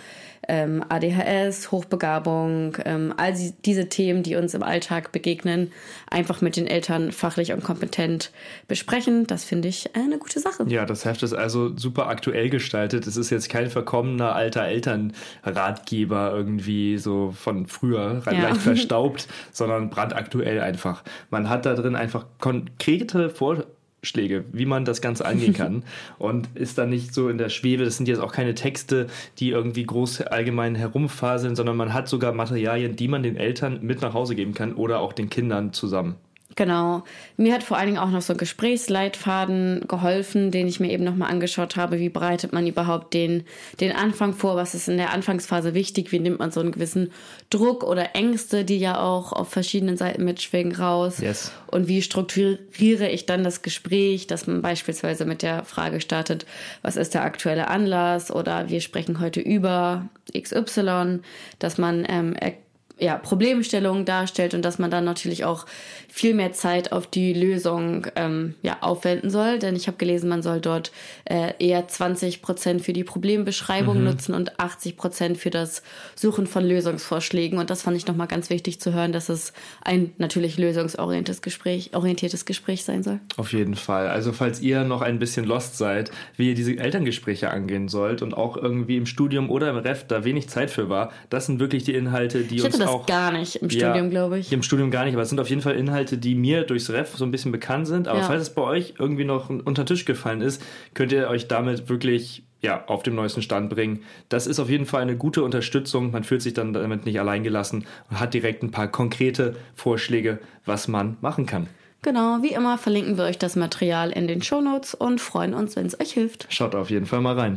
ADHS, Hochbegabung, all diese Themen, die uns im Alltag begegnen, einfach mit den Eltern fachlich und kompetent besprechen. Das finde ich eine gute Sache. Ja, das Heft ist also super aktuell gestaltet. Es ist jetzt kein verkommener alter Elternratgeber irgendwie so von früher, leicht verstaubt, sondern brandaktuell einfach. Man hat da drin einfach konkrete Vorschläge, wie man das Ganze angehen kann und ist dann nicht so in der Schwebe. Das sind jetzt auch keine Texte, die irgendwie groß allgemein herumfaseln, sondern man hat sogar Materialien, die man den Eltern mit nach Hause geben kann oder auch den Kindern zusammen. Genau. Mir hat vor allen Dingen auch noch so ein Gesprächsleitfaden geholfen, den ich mir eben nochmal angeschaut habe. Wie bereitet man überhaupt den Anfang vor? Was ist in der Anfangsphase wichtig? Wie nimmt man so einen gewissen Druck oder Ängste, die ja auch auf verschiedenen Seiten mitschwingen, raus? Yes. Und wie strukturiere ich dann das Gespräch, dass man beispielsweise mit der Frage startet, was ist der aktuelle Anlass? Oder wir sprechen heute über XY, dass man Problemstellungen darstellt und dass man dann natürlich auch viel mehr Zeit auf die Lösung aufwenden soll. Denn ich habe gelesen, man soll dort eher 20% für die Problembeschreibung nutzen und 80% für das Suchen von Lösungsvorschlägen. Und das fand ich nochmal ganz wichtig zu hören, dass es ein natürlich lösungsorientiertes Gespräch sein soll. Auf jeden Fall. Also falls ihr noch ein bisschen lost seid, wie ihr diese Elterngespräche angehen sollt und auch irgendwie im Studium oder im Ref da wenig Zeit für war, das sind wirklich die Inhalte, die uns auch... gar nicht im Studium, glaube ich. Im Studium gar nicht, aber es sind auf jeden Fall Inhalte, die mir durchs Ref so ein bisschen bekannt sind. Aber falls es bei euch irgendwie noch unter den Tisch gefallen ist, könnt ihr euch damit wirklich auf dem neuesten Stand bringen. Das ist auf jeden Fall eine gute Unterstützung. Man fühlt sich dann damit nicht allein gelassen und hat direkt ein paar konkrete Vorschläge, was man machen kann. Genau, wie immer verlinken wir euch das Material in den Shownotes und freuen uns, wenn es euch hilft. Schaut auf jeden Fall mal rein.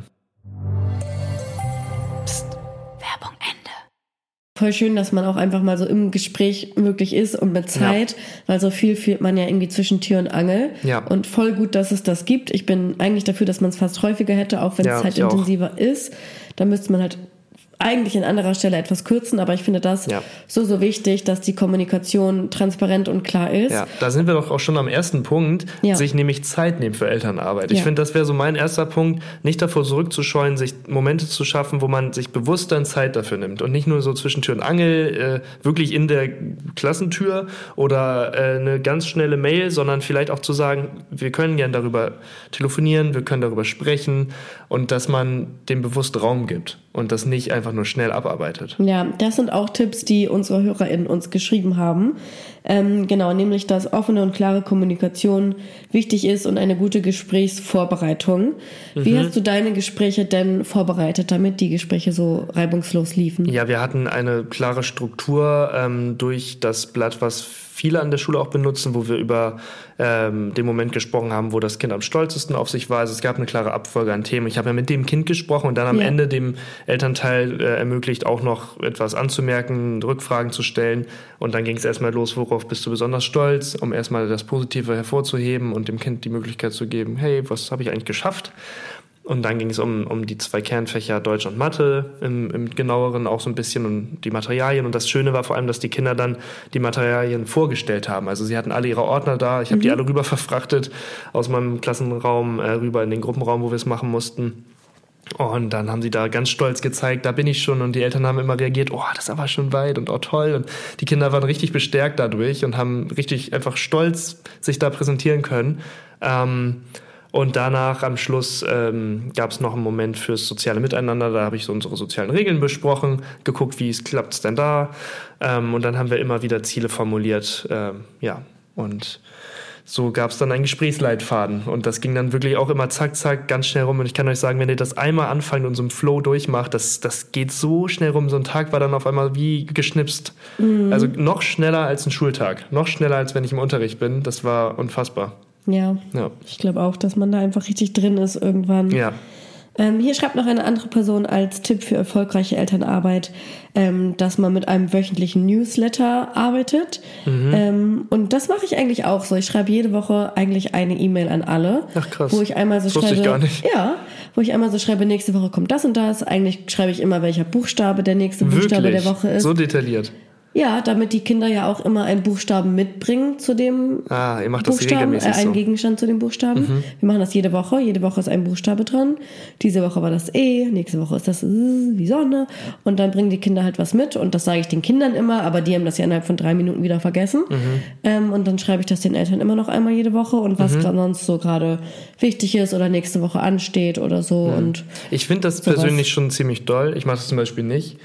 Voll schön, dass man auch einfach mal so im Gespräch wirklich ist und mit Zeit, weil so viel fühlt man ja irgendwie zwischen Tür und Angel. Ja. Und voll gut, dass es das gibt. Ich bin eigentlich dafür, dass man es fast häufiger hätte, auch wenn es zeitintensiver ist. Da müsste man halt eigentlich an anderer Stelle etwas kürzen, aber ich finde das so wichtig, dass die Kommunikation transparent und klar ist. Ja, da sind wir doch auch schon am ersten Punkt, sich nämlich Zeit nehmen für Elternarbeit. Ich finde, das wäre so mein erster Punkt, nicht davor zurückzuscheuen, sich Momente zu schaffen, wo man sich bewusst dann Zeit dafür nimmt und nicht nur so zwischen Tür und Angel, wirklich in der Klassentür oder eine ganz schnelle Mail, sondern vielleicht auch zu sagen, wir können gern darüber telefonieren, wir können darüber sprechen und dass man dem bewusst Raum gibt und das nicht einfach nur schnell abarbeitet. Ja, das sind auch Tipps, die unsere HörerInnen uns geschrieben haben. Nämlich, dass offene und klare Kommunikation wichtig ist und eine gute Gesprächsvorbereitung. Wie hast du deine Gespräche denn vorbereitet, damit die Gespräche so reibungslos liefen? Ja, wir hatten eine klare Struktur durch das Blatt, was viele an der Schule auch benutzen, wo wir über den Moment gesprochen haben, wo das Kind am stolzesten auf sich war. Also es gab eine klare Abfolge an Themen. Ich habe ja mit dem Kind gesprochen und dann am Ende dem Elternteil ermöglicht, auch noch etwas anzumerken, Rückfragen zu stellen. Und dann ging es erstmal los, worauf bist du besonders stolz, um erstmal das Positive hervorzuheben und dem Kind die Möglichkeit zu geben, hey, was habe ich eigentlich geschafft? Und dann ging es um die 2 Kernfächer Deutsch und Mathe, im Genaueren auch so ein bisschen um die Materialien. Und das Schöne war vor allem, dass die Kinder dann die Materialien vorgestellt haben. Also sie hatten alle ihre Ordner da. Ich habe die alle rüber verfrachtet aus meinem Klassenraum rüber in den Gruppenraum, wo wir es machen mussten. Und dann haben sie da ganz stolz gezeigt, da bin ich schon. Und die Eltern haben immer reagiert, oh, das ist aber schon weit und oh, toll. Und die Kinder waren richtig bestärkt dadurch und haben richtig einfach stolz sich da präsentieren können. Und danach am Schluss gab es noch einen Moment fürs soziale Miteinander. Da habe ich so unsere sozialen Regeln besprochen, geguckt, wie es klappt es denn da. Und dann haben wir immer wieder Ziele formuliert. Und so gab es dann einen Gesprächsleitfaden. Und das ging dann wirklich auch immer zack, zack, ganz schnell rum. Und ich kann euch sagen, wenn ihr das einmal anfangt und so einen Flow durchmacht, das geht so schnell rum. So ein Tag war dann auf einmal wie geschnipst. Also noch schneller als ein Schultag. Noch schneller, als wenn ich im Unterricht bin. Das war unfassbar. Ja. Ich glaube auch, dass man da einfach richtig drin ist irgendwann. Ja. Hier schreibt noch eine andere Person als Tipp für erfolgreiche Elternarbeit, dass man mit einem wöchentlichen Newsletter arbeitet. Und das mache ich eigentlich auch so. Ich schreibe jede Woche eigentlich eine E-Mail an alle. Ach krass. Wo ich einmal so das wusste ich gar nicht. Ja, wo ich einmal so schreibe, nächste Woche kommt das und das. Eigentlich schreibe ich immer, welcher Buchstabe der nächste Buchstabe der Woche ist. So detailliert? Ja, damit die Kinder ja auch immer einen Buchstaben mitbringen zu dem ihr macht das Buchstaben, regelmäßig so. einen Gegenstand zu dem Buchstaben. Wir machen das jede Woche. Jede Woche ist ein Buchstabe dran. Diese Woche war das E, nächste Woche ist das wie Sonne. Und dann bringen die Kinder halt was mit. Und das sage ich den Kindern immer, aber die haben das ja innerhalb von 3 Minuten wieder vergessen. Und dann schreibe ich das den Eltern immer noch einmal jede Woche und was sonst so gerade wichtig ist oder nächste Woche ansteht oder so. Und ich finde das persönlich schon ziemlich doll. Ich mache das zum Beispiel nicht.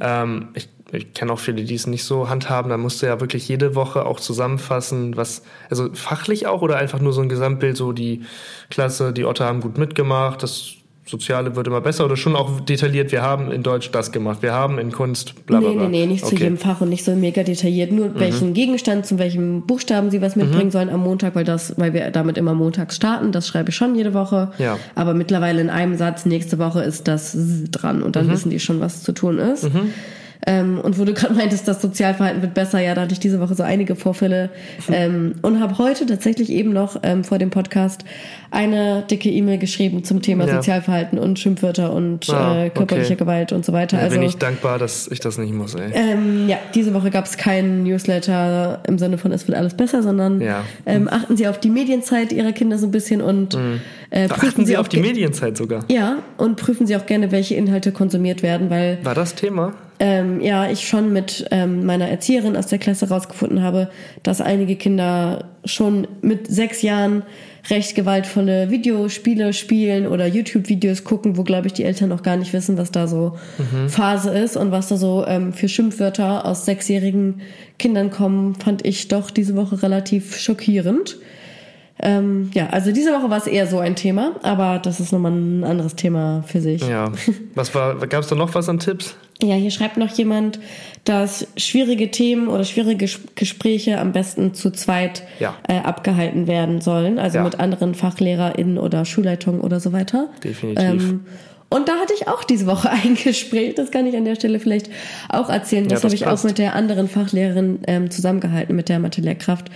Ich kenne auch viele, die es nicht so handhaben. Da musst du ja wirklich jede Woche auch zusammenfassen, also fachlich auch oder einfach nur so ein Gesamtbild, so die Klasse, die Otter haben gut mitgemacht, das Soziale wird immer besser oder schon auch detailliert, wir haben in Deutsch das gemacht, wir haben in Kunst bla bla bla. Nee, nicht zu jedem Fach und nicht so mega detailliert, nur welchen Gegenstand, zu welchem Buchstaben sie was mitbringen sollen am Montag, weil wir damit immer montags starten, das schreibe ich schon jede Woche, aber mittlerweile in einem Satz, nächste Woche ist das dran und dann wissen die schon, was zu tun ist. Und wo du gerade meintest, das Sozialverhalten wird besser, ja, da hatte ich diese Woche so einige Vorfälle und habe heute tatsächlich eben noch vor dem Podcast eine dicke E-Mail geschrieben zum Thema Sozialverhalten und Schimpfwörter und körperliche Gewalt und so weiter. Ja, bin ich dankbar, dass ich das nicht muss, ey. Diese Woche gab es keinen Newsletter im Sinne von, es wird alles besser, sondern achten Sie auf die Medienzeit Ihrer Kinder so ein bisschen und achten Sie auf die Medienzeit sogar? Ja, und prüfen Sie auch gerne, welche Inhalte konsumiert werden, weil... War das Thema? Ich schon mit meiner Erzieherin aus der Klasse rausgefunden habe, dass einige Kinder schon mit 6 Jahren recht gewaltvolle Videospiele spielen oder YouTube-Videos gucken, wo, glaube ich, die Eltern noch gar nicht wissen, was da so Phase ist und was da so für Schimpfwörter aus 6-jährigen Kindern kommen, fand ich doch diese Woche relativ schockierend. Also diese Woche war es eher so ein Thema, aber das ist nochmal ein anderes Thema für sich. Ja. Gab es da noch was an Tipps? Ja, hier schreibt noch jemand, dass schwierige Themen oder schwierige Gespräche am besten zu zweit abgehalten werden sollen, also mit anderen FachlehrerInnen oder Schulleitungen oder so weiter. Definitiv. Und da hatte ich auch diese Woche ein Gespräch, das kann ich an der Stelle vielleicht auch erzählen. Das habe ich auch mit der anderen Fachlehrerin zusammengehalten, mit der Mathe-Lehrkraft.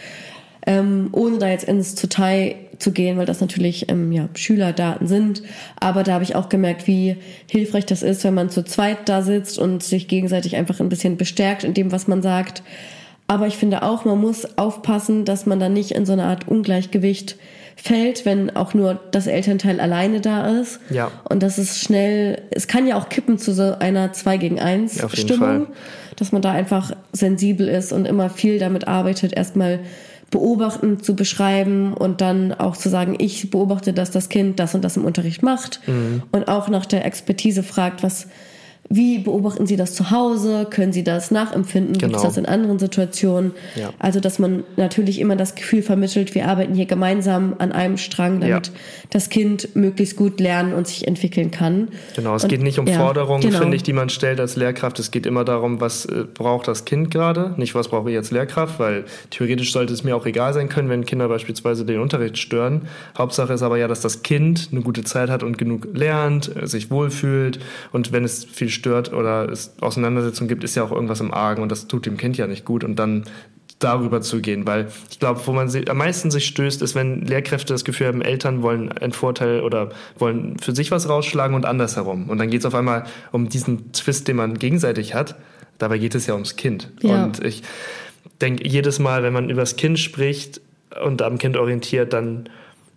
Ohne da jetzt ins Detail zu gehen, weil das natürlich Schülerdaten sind. Aber da habe ich auch gemerkt, wie hilfreich das ist, wenn man zu zweit da sitzt und sich gegenseitig einfach ein bisschen bestärkt in dem, was man sagt. Aber ich finde auch, man muss aufpassen, dass man da nicht in so eine Art Ungleichgewicht fällt, wenn auch nur das Elternteil alleine da ist. Ja. Und das ist es kann ja auch kippen zu so einer 2-gegen-1 Stimmung, dass man da einfach sensibel ist und immer viel damit arbeitet, erstmal beobachten zu beschreiben und dann auch zu sagen, ich beobachte, dass das Kind das und das im Unterricht macht und auch nach der Expertise fragt, wie beobachten Sie das zu Hause? Können Sie das nachempfinden? Gibt es das in anderen Situationen? Ja. Also, dass man natürlich immer das Gefühl vermittelt, wir arbeiten hier gemeinsam an einem Strang, damit das Kind möglichst gut lernen und sich entwickeln kann. Genau, es geht nicht um Forderungen, finde ich, die man stellt als Lehrkraft. Es geht immer darum, was braucht das Kind gerade, nicht was brauche ich als Lehrkraft, weil theoretisch sollte es mir auch egal sein können, wenn Kinder beispielsweise den Unterricht stören. Hauptsache ist aber dass das Kind eine gute Zeit hat und genug lernt, sich wohlfühlt und wenn es viel stört oder es Auseinandersetzungen gibt, ist ja auch irgendwas im Argen und das tut dem Kind ja nicht gut und dann darüber zu gehen, weil ich glaube, wo man am meisten sich stößt, ist, wenn Lehrkräfte das Gefühl haben, Eltern wollen einen Vorteil oder wollen für sich was rausschlagen und andersherum und dann geht es auf einmal um diesen Twist, den man gegenseitig hat, dabei geht es ja ums Kind und ich denke jedes Mal, wenn man über das Kind spricht und am Kind orientiert, dann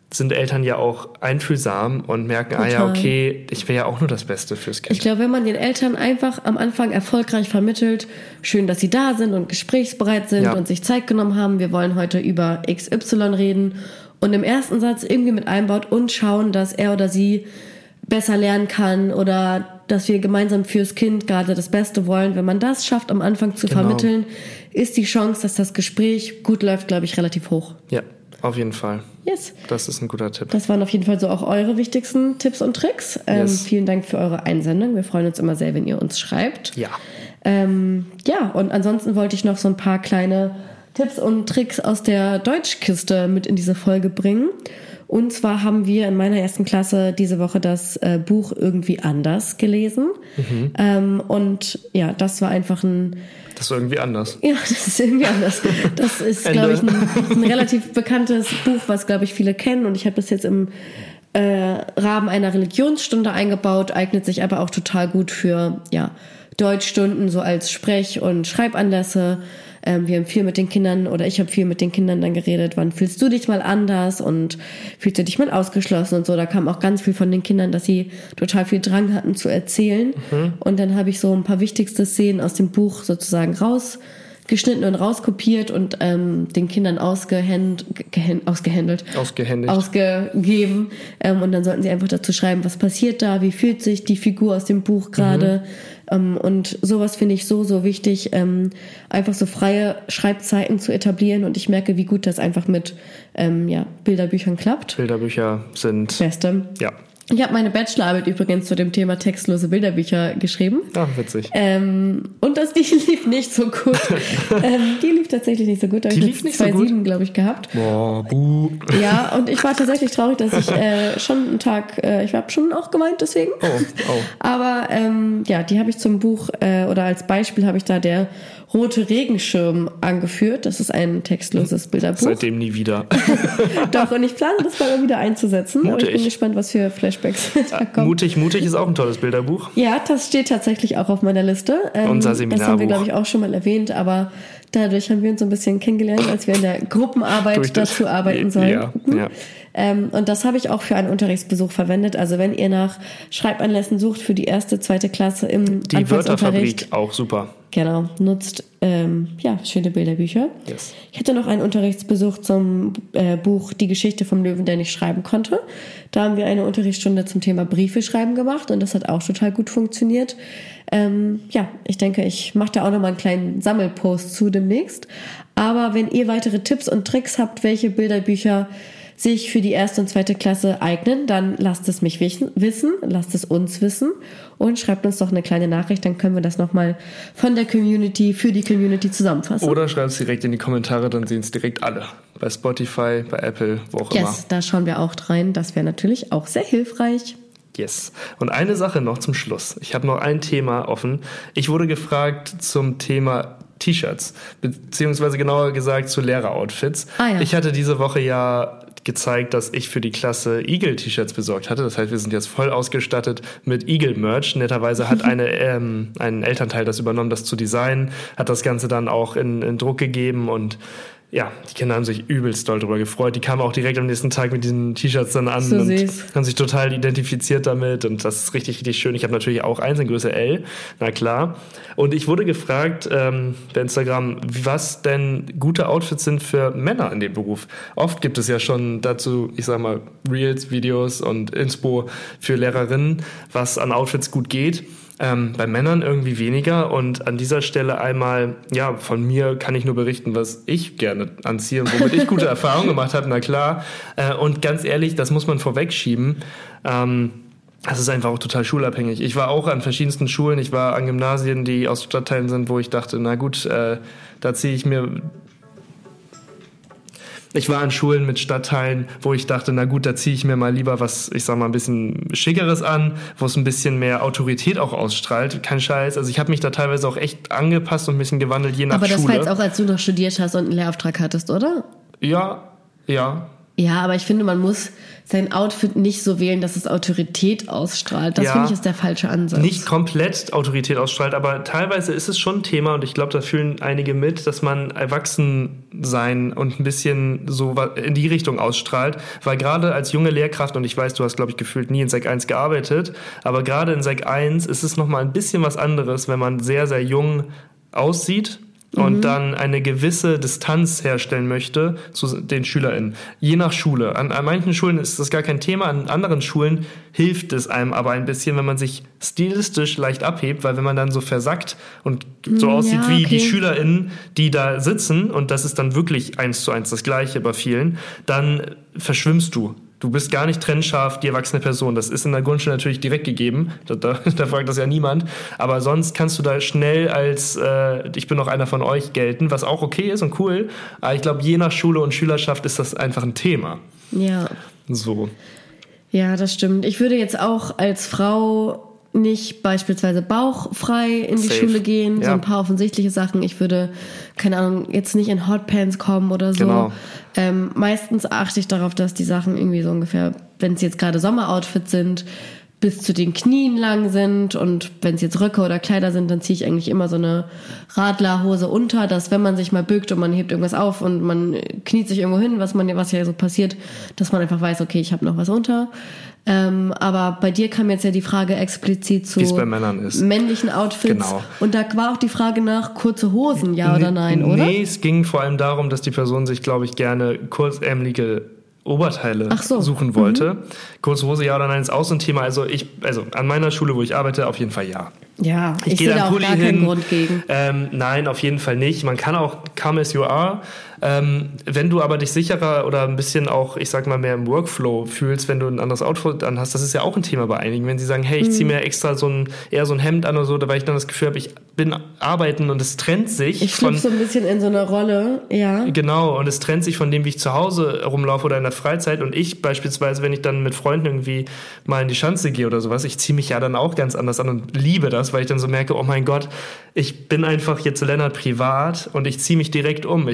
sind Eltern ja auch einfühlsam und merken, okay, ich will ja auch nur das Beste fürs Kind. Ich glaube, wenn man den Eltern einfach am Anfang erfolgreich vermittelt, schön, dass sie da sind und gesprächsbereit sind und sich Zeit genommen haben, wir wollen heute über XY reden und im ersten Satz irgendwie mit einbaut und schauen, dass er oder sie besser lernen kann oder dass wir gemeinsam fürs Kind gerade das Beste wollen. Wenn man das schafft, am Anfang zu vermitteln, ist die Chance, dass das Gespräch gut läuft, glaube ich, relativ hoch. Ja, auf jeden Fall. Yes. Das ist ein guter Tipp. Das waren auf jeden Fall so auch eure wichtigsten Tipps und Tricks. Vielen Dank für eure Einsendung. Wir freuen uns immer sehr, wenn ihr uns schreibt. Ja. Und ansonsten wollte ich noch so ein paar kleine Tipps und Tricks aus der Deutschkiste mit in diese Folge bringen. Und zwar haben wir in meiner ersten Klasse diese Woche das Buch Irgendwie anders gelesen. Und ja, das war einfach Das war irgendwie anders. Ja, das ist irgendwie anders. Das ist, glaube ich, ein relativ bekanntes Buch, was, glaube ich, viele kennen. Und ich habe das jetzt im Rahmen einer Religionsstunde eingebaut, eignet sich aber auch total gut für Deutschstunden, so als Sprech- und Schreibanlässe. Wir haben viel mit den Kindern, oder ich habe viel mit den Kindern dann geredet, wann fühlst du dich mal anders und fühlst du dich mal ausgeschlossen und so. Da kam auch ganz viel von den Kindern, dass sie total viel Drang hatten zu erzählen. Und dann habe ich so ein paar wichtigste Szenen aus dem Buch sozusagen rausgeschnitten und rauskopiert und den Kindern ausgegeben. Und dann sollten sie einfach dazu schreiben, was passiert da, wie fühlt sich die Figur aus dem Buch gerade. Und sowas finde ich so wichtig, einfach so freie Schreibzeiten zu etablieren. Und ich merke, wie gut das einfach mit Bilderbüchern klappt. Bilderbücher sind... Beste. Ja. Ich habe meine Bachelorarbeit übrigens zu dem Thema textlose Bilderbücher geschrieben. Ah, witzig. Und die lief nicht so gut. Die lief tatsächlich nicht so gut. Da habe ich jetzt 2,7, glaube ich, gehabt. Boah, buh. Ja, und ich war tatsächlich traurig, dass ich schon einen Tag, ich habe schon auch geweint deswegen. Oh. Aber die habe ich zum Buch, oder als Beispiel habe ich da der rote Regenschirm angeführt. Das ist ein textloses Bilderbuch. Seitdem nie wieder. Doch, und ich plane das mal wieder einzusetzen. Mutig. Und ich bin gespannt, was für Flashbacks da kommen. Mutig ist auch ein tolles Bilderbuch. Ja, das steht tatsächlich auch auf meiner Liste. Unser Seminarbuch. Das haben wir, glaube ich, auch schon mal erwähnt, aber dadurch haben wir uns so ein bisschen kennengelernt, als wir in der Gruppenarbeit dazu arbeiten sollten. Ja. Und das habe ich auch für einen Unterrichtsbesuch verwendet. Also wenn ihr nach Schreibanlässen sucht für die 1., 2. Klasse im Die Wörterfabrik, auch super. Genau, nutzt schöne Bilderbücher. Yes. Ich hatte noch einen Unterrichtsbesuch zum Buch Die Geschichte vom Löwen, der nicht schreiben konnte. Da haben wir eine Unterrichtsstunde zum Thema Briefe schreiben gemacht und das hat auch total gut funktioniert. Ich denke, ich mache da auch nochmal einen kleinen Sammelpost zu demnächst. Aber wenn ihr weitere Tipps und Tricks habt, welche Bilderbücher sich für die 1. und 2. Klasse eignen, dann lasst es mich wissen, lasst es uns wissen und schreibt uns doch eine kleine Nachricht, dann können wir das nochmal von der Community, für die Community zusammenfassen. Oder schreibt es direkt in die Kommentare, dann sehen es direkt alle. Bei Spotify, bei Apple, wo auch immer. Da schauen wir auch rein, das wäre natürlich auch sehr hilfreich. Yes. Und eine Sache noch zum Schluss. Ich habe noch ein Thema offen. Ich wurde gefragt zum Thema T-Shirts, beziehungsweise genauer gesagt zu Lehreroutfits. Ich hatte diese Woche gezeigt, dass ich für die Klasse Eagle-T-Shirts besorgt hatte. Das heißt, wir sind jetzt voll ausgestattet mit Eagle-Merch. Netterweise hat ein Elternteil das übernommen, das zu designen, hat das Ganze dann auch in Druck gegeben und ja, die Kinder haben sich übelst doll drüber gefreut. Die kamen auch direkt am nächsten Tag mit diesen T-Shirts dann an und haben sich total identifiziert damit und das ist richtig, richtig schön. Ich habe natürlich auch eins in Größe L, na klar. Und ich wurde gefragt bei Instagram, was denn gute Outfits sind für Männer in dem Beruf. Oft gibt es ja schon dazu, ich sag mal, Reels, Videos und Inspo für Lehrerinnen, was an Outfits gut geht. Bei Männern irgendwie weniger und an dieser Stelle einmal, von mir kann ich nur berichten, was ich gerne anziehe und womit ich gute Erfahrungen gemacht habe, na klar. Und ganz ehrlich, das muss man vorwegschieben. Das ist einfach auch total schulabhängig. Ich war auch an verschiedensten Schulen, ich war an Gymnasien, die aus Stadtteilen sind, wo ich dachte, na gut, da ziehe ich mir... Ich war an Schulen mit Stadtteilen, wo ich dachte, na gut, da ziehe ich mir mal lieber was, ich sag mal, ein bisschen Schickeres an, wo es ein bisschen mehr Autorität auch ausstrahlt. Kein Scheiß. Also ich habe mich da teilweise auch echt angepasst und ein bisschen gewandelt, je nach Schule. Aber das war jetzt auch, als du noch studiert hast und einen Lehrauftrag hattest, oder? Ja. Ja, aber ich finde, man muss sein Outfit nicht so wählen, dass es Autorität ausstrahlt. Das finde ich ist der falsche Ansatz. Nicht komplett Autorität ausstrahlt, aber teilweise ist es schon ein Thema und ich glaube, da fühlen einige mit, dass man erwachsen sein und ein bisschen so in die Richtung ausstrahlt, weil gerade als junge Lehrkraft, und ich weiß, du hast, glaube ich, gefühlt nie in Sek 1 gearbeitet, aber gerade in Sek 1 ist es nochmal ein bisschen was anderes, wenn man sehr, sehr jung aussieht und dann eine gewisse Distanz herstellen möchte zu den SchülerInnen. Je nach Schule. An manchen Schulen ist das gar kein Thema, an anderen Schulen hilft es einem aber ein bisschen, wenn man sich stilistisch leicht abhebt, weil wenn man dann so versackt und so aussieht wie die SchülerInnen, die da sitzen, und das ist dann wirklich 1:1 das Gleiche bei vielen, dann verschwimmst du. Du bist gar nicht trennscharf, die erwachsene Person. Das ist in der Grundschule natürlich direkt gegeben. Da fragt das ja niemand. Aber sonst kannst du da schnell als ich bin noch einer von euch gelten, was auch okay ist und cool. Aber ich glaube, je nach Schule und Schülerschaft ist das einfach ein Thema. Ja. So. Ja, das stimmt. Ich würde jetzt auch als Frau nicht beispielsweise bauchfrei in die Schule gehen, so ein paar offensichtliche Sachen. Ich würde, keine Ahnung, jetzt nicht in Hotpants kommen oder so. Genau. Meistens achte ich darauf, dass die Sachen irgendwie so ungefähr, wenn es jetzt gerade Sommeroutfits sind, bis zu den Knien lang sind, und wenn es jetzt Röcke oder Kleider sind, dann ziehe ich eigentlich immer so eine Radlerhose unter, dass wenn man sich mal bückt und man hebt irgendwas auf und man kniet sich irgendwo hin, was ja so passiert, dass man einfach weiß, okay, ich habe noch was unter. Aber bei dir kam jetzt ja die Frage explizit zu männlichen Outfits. Genau. Und da war auch die Frage nach kurze Hosen, ja oder nein, oder? Nee, es ging vor allem darum, dass die Person sich, glaube ich, gerne kurzärmelige Oberteile suchen wollte. Kurze Hose, ja oder nein, ist auch so ein Thema. Also an meiner Schule, wo ich arbeite, auf jeden Fall ja. Ja, ich sehe da auch gar keinen Grund gegen. Nein, auf jeden Fall nicht. Man kann auch come as you are. Wenn du aber dich sicherer oder ein bisschen auch, ich sag mal, mehr im Workflow fühlst, wenn du ein anderes Outfit anhast, das ist ja auch ein Thema bei einigen. Wenn sie sagen, hey, ich ziehe mir extra eher so ein Hemd an oder so, weil ich dann das Gefühl habe, ich bin arbeiten und es trennt sich. Ich schlüpfe so ein bisschen in so eine Rolle, ja. Genau, und es trennt sich von dem, wie ich zu Hause rumlaufe oder in der Freizeit. Und ich beispielsweise, wenn ich dann mit Freunden irgendwie mal in die Schanze gehe oder sowas, ich ziehe mich ja dann auch ganz anders an und liebe das, weil ich dann so merke, oh mein Gott, ich bin einfach jetzt Lennart privat und ich ziehe mich direkt um.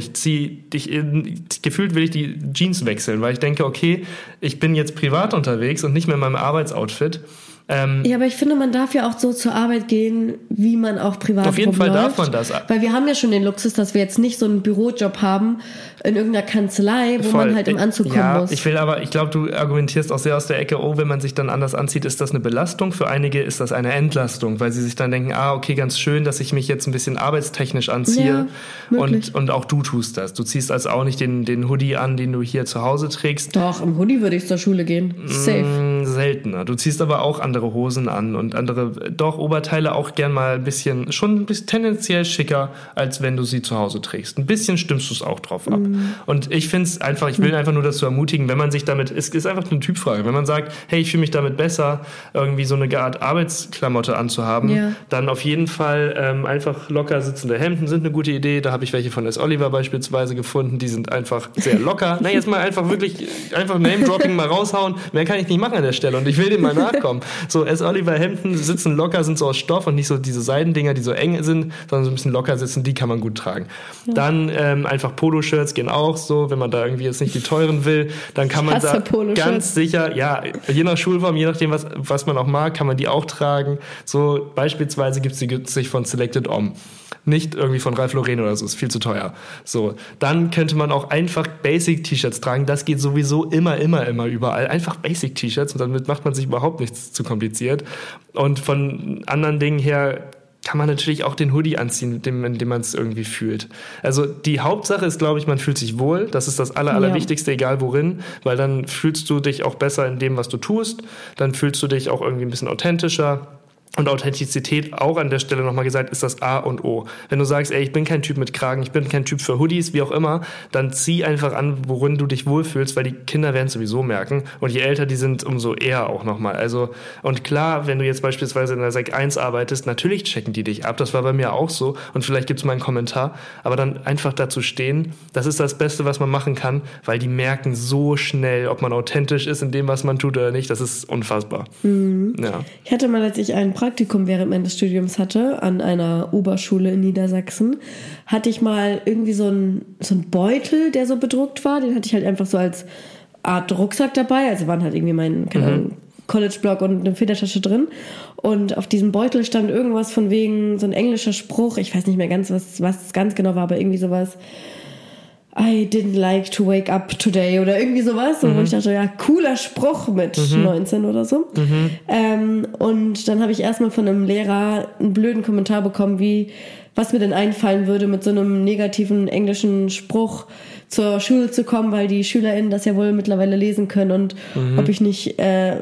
Gefühlt will ich die Jeans wechseln, weil ich denke, okay, ich bin jetzt privat unterwegs und nicht mehr in meinem Arbeitsoutfit. Ja, aber ich finde, man darf ja auch so zur Arbeit gehen, wie man auch privat rumläuft. Auf jeden Fall darf man das. Weil wir haben ja schon den Luxus, dass wir jetzt nicht so einen Bürojob haben in irgendeiner Kanzlei, wo man halt im Anzug kommen muss. Ich glaube, du argumentierst auch sehr aus der Ecke, wenn man sich dann anders anzieht, ist das eine Belastung. Für einige ist das eine Entlastung, weil sie sich dann denken, okay, ganz schön, dass ich mich jetzt ein bisschen arbeitstechnisch anziehe. Ja, und auch du tust das. Du ziehst also auch nicht den Hoodie an, den du hier zu Hause trägst. Doch, im Hoodie würde ich zur Schule gehen. Safe. Seltener. Du ziehst aber auch andere Hosen an und Oberteile auch gern mal ein bisschen tendenziell schicker, als wenn du sie zu Hause trägst. Ein bisschen stimmst du es auch drauf ab. Und ich finde es einfach, ich will einfach nur dazu ermutigen, wenn man sich damit, es ist einfach eine Typfrage, wenn man sagt, hey, ich fühle mich damit besser, irgendwie so eine Art Arbeitsklamotte anzuhaben, dann auf jeden Fall einfach locker sitzende Hemden sind eine gute Idee. Da habe ich welche von S. Oliver beispielsweise gefunden, die sind einfach sehr locker. Na, jetzt mal einfach Name-Dropping mal raushauen, mehr kann ich nicht machen an der Stelle und ich will dem mal nachkommen. So S. Oliver Hemden sitzen locker, sind so aus Stoff und nicht so diese Seidendinger, die so eng sind, sondern so ein bisschen locker sitzen, die kann man gut tragen. Ja. Dann einfach Poloshirts gehen auch so, wenn man da irgendwie jetzt nicht die teuren will, dann kann man da ganz sicher, ja, je nach Schulform, je nachdem, was man auch mag, kann man die auch tragen. So beispielsweise gibt es sich von Selected Om. Nicht irgendwie von Ralph Lauren oder so, ist viel zu teuer. So, dann könnte man auch einfach Basic-T-Shirts tragen. Das geht sowieso immer überall. Einfach Basic-T-Shirts und damit macht man sich überhaupt nichts zu kompliziert. Und von anderen Dingen her kann man natürlich auch den Hoodie anziehen, in dem man es irgendwie fühlt. Also die Hauptsache ist, glaube ich, man fühlt sich wohl. Das ist das Allerwichtigste, egal worin, weil dann fühlst du dich auch besser in dem, was du tust. Dann fühlst du dich auch irgendwie ein bisschen authentischer. Und Authentizität, auch an der Stelle nochmal gesagt, ist das A und O. Wenn du sagst, ich bin kein Typ mit Kragen, ich bin kein Typ für Hoodies, wie auch immer, dann zieh einfach an, worin du dich wohlfühlst, weil die Kinder werden es sowieso merken. Und je älter die sind, umso eher auch nochmal. Also, und klar, wenn du jetzt beispielsweise in der Sek 1 arbeitest, natürlich checken die dich ab. Das war bei mir auch so. Und vielleicht gibt's mal einen Kommentar. Aber dann einfach dazu stehen, das ist das Beste, was man machen kann, weil die merken so schnell, ob man authentisch ist in dem, was man tut oder nicht. Das ist unfassbar. Mhm. Ja. Ich hatte mal, als ich einen Praktikum während meines Studiums hatte, an einer Oberschule in Niedersachsen, hatte ich mal irgendwie so einen Beutel, der so bedruckt war. Den hatte ich halt einfach so als Art Rucksack dabei, also waren halt irgendwie mein, keine Ahnung, College-Blog und eine Federtasche drin. Und auf diesem Beutel stand irgendwas von wegen, so ein englischer Spruch, ich weiß nicht mehr ganz, was ganz genau war, aber irgendwie sowas, I didn't like to wake up today oder irgendwie sowas. Und wo ich dachte, ja, cooler Spruch mit 19 oder so. Und dann habe ich erstmal von einem Lehrer einen blöden Kommentar bekommen, was mir denn einfallen würde, mit so einem negativen englischen Spruch zur Schule zu kommen, weil die SchülerInnen das ja wohl mittlerweile lesen können und ob ich nicht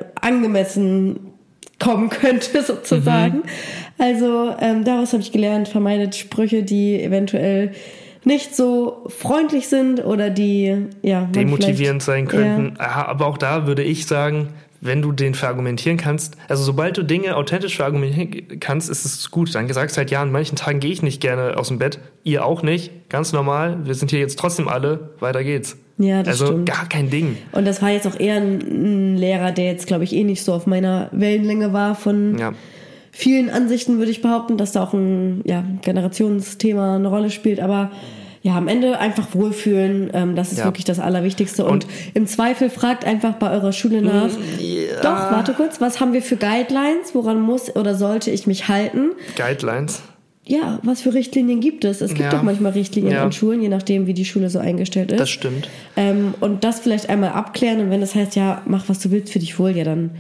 angemessen kommen könnte, sozusagen. Also daraus habe ich gelernt, vermeidet Sprüche, die eventuell nicht so freundlich sind oder die demotivierend sein könnten. Ja. Aber auch da würde ich sagen, wenn du den verargumentieren kannst, also sobald du Dinge authentisch verargumentieren kannst, ist es gut. Dann sagst du halt, ja, an manchen Tagen gehe ich nicht gerne aus dem Bett, ihr auch nicht, ganz normal, wir sind hier jetzt trotzdem alle, weiter geht's. Ja, das stimmt. Gar kein Ding. Und das war jetzt auch eher ein Lehrer, der jetzt, glaube ich, nicht so auf meiner Wellenlänge war von vielen Ansichten, würde ich behaupten, dass da auch ein Generationsthema eine Rolle spielt, aber ja, am Ende einfach wohlfühlen, das ist wirklich das Allerwichtigste. Und im Zweifel fragt einfach bei eurer Schule nach. Ja. Doch, warte kurz, was haben wir für Guidelines? Woran muss oder sollte ich mich halten? Guidelines? Ja, was für Richtlinien gibt es? Es gibt doch manchmal Richtlinien an Schulen, je nachdem, wie die Schule so eingestellt ist. Das stimmt. Und das vielleicht einmal abklären. Und wenn das heißt, ja, mach was du willst für dich wohl, ja, dann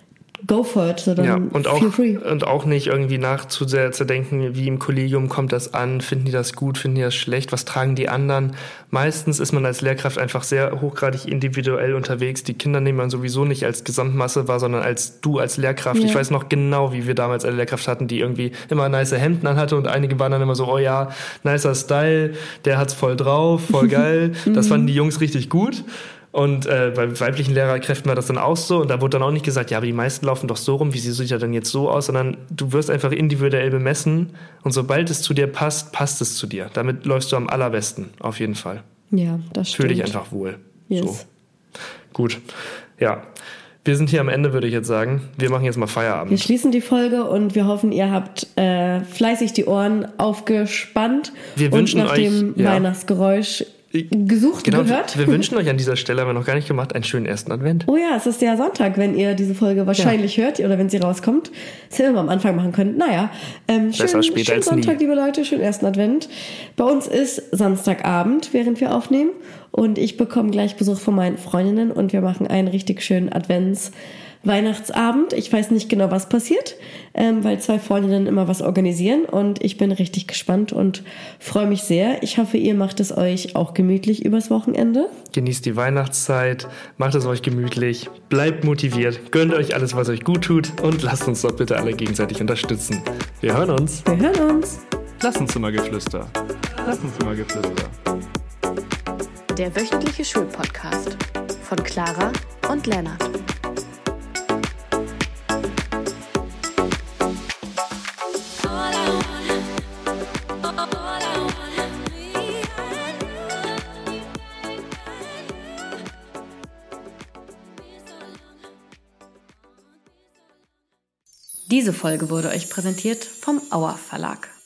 go for it, so dann feel free. Und auch nicht irgendwie zu sehr zu denken, wie im Kollegium kommt das an, finden die das gut, finden die das schlecht, was tragen die anderen. Meistens ist man als Lehrkraft einfach sehr hochgradig individuell unterwegs. Die Kinder nehmen man sowieso nicht als Gesamtmasse wahr, sondern als Lehrkraft. Ja. Ich weiß noch genau, wie wir damals eine Lehrkraft hatten, die irgendwie immer nice Hemden anhatte und einige waren dann immer so, oh ja, nicer Style, der hat's voll drauf, voll geil. Das fanden die Jungs richtig gut. Und bei weiblichen Lehrerkräften war das dann auch so. Und da wurde dann auch nicht gesagt, ja, aber die meisten laufen doch so rum, wie sieht ja dann jetzt so aus, sondern du wirst einfach individuell bemessen. Und sobald es zu dir passt, passt es zu dir. Damit läufst du am allerbesten, auf jeden Fall. Ja, das stimmt. Fühl dich einfach wohl. Yes. So. Gut. Ja. Wir sind hier am Ende, würde ich jetzt sagen. Wir machen jetzt mal Feierabend. Wir schließen die Folge und wir hoffen, ihr habt fleißig die Ohren aufgespannt. Wir wünschen und nach dem Weihnachtsgeräusch gesucht, gehört. Wir wünschen euch an dieser Stelle, haben wir noch gar nicht gemacht, einen schönen ersten Advent. Oh ja, es ist ja Sonntag, wenn ihr diese Folge wahrscheinlich hört oder wenn sie rauskommt. Das hätten wir am Anfang machen können. Naja, schönen Sonntag, liebe Leute, schönen ersten Advent. Bei uns ist Samstagabend, während wir aufnehmen. Und ich bekomme gleich Besuch von meinen Freundinnen und wir machen einen richtig schönen Weihnachtsabend. Ich weiß nicht genau, was passiert, weil 2 Freundinnen immer was organisieren und ich bin richtig gespannt und freue mich sehr. Ich hoffe, ihr macht es euch auch gemütlich übers Wochenende. Genießt die Weihnachtszeit, macht es euch gemütlich, bleibt motiviert, gönnt euch alles, was euch gut tut und lasst uns doch bitte alle gegenseitig unterstützen. Wir hören uns. Klassenzimmergeflüster. Der wöchentliche Schulpodcast von Clara und Lennart. Diese Folge wurde euch präsentiert vom Auer Verlag.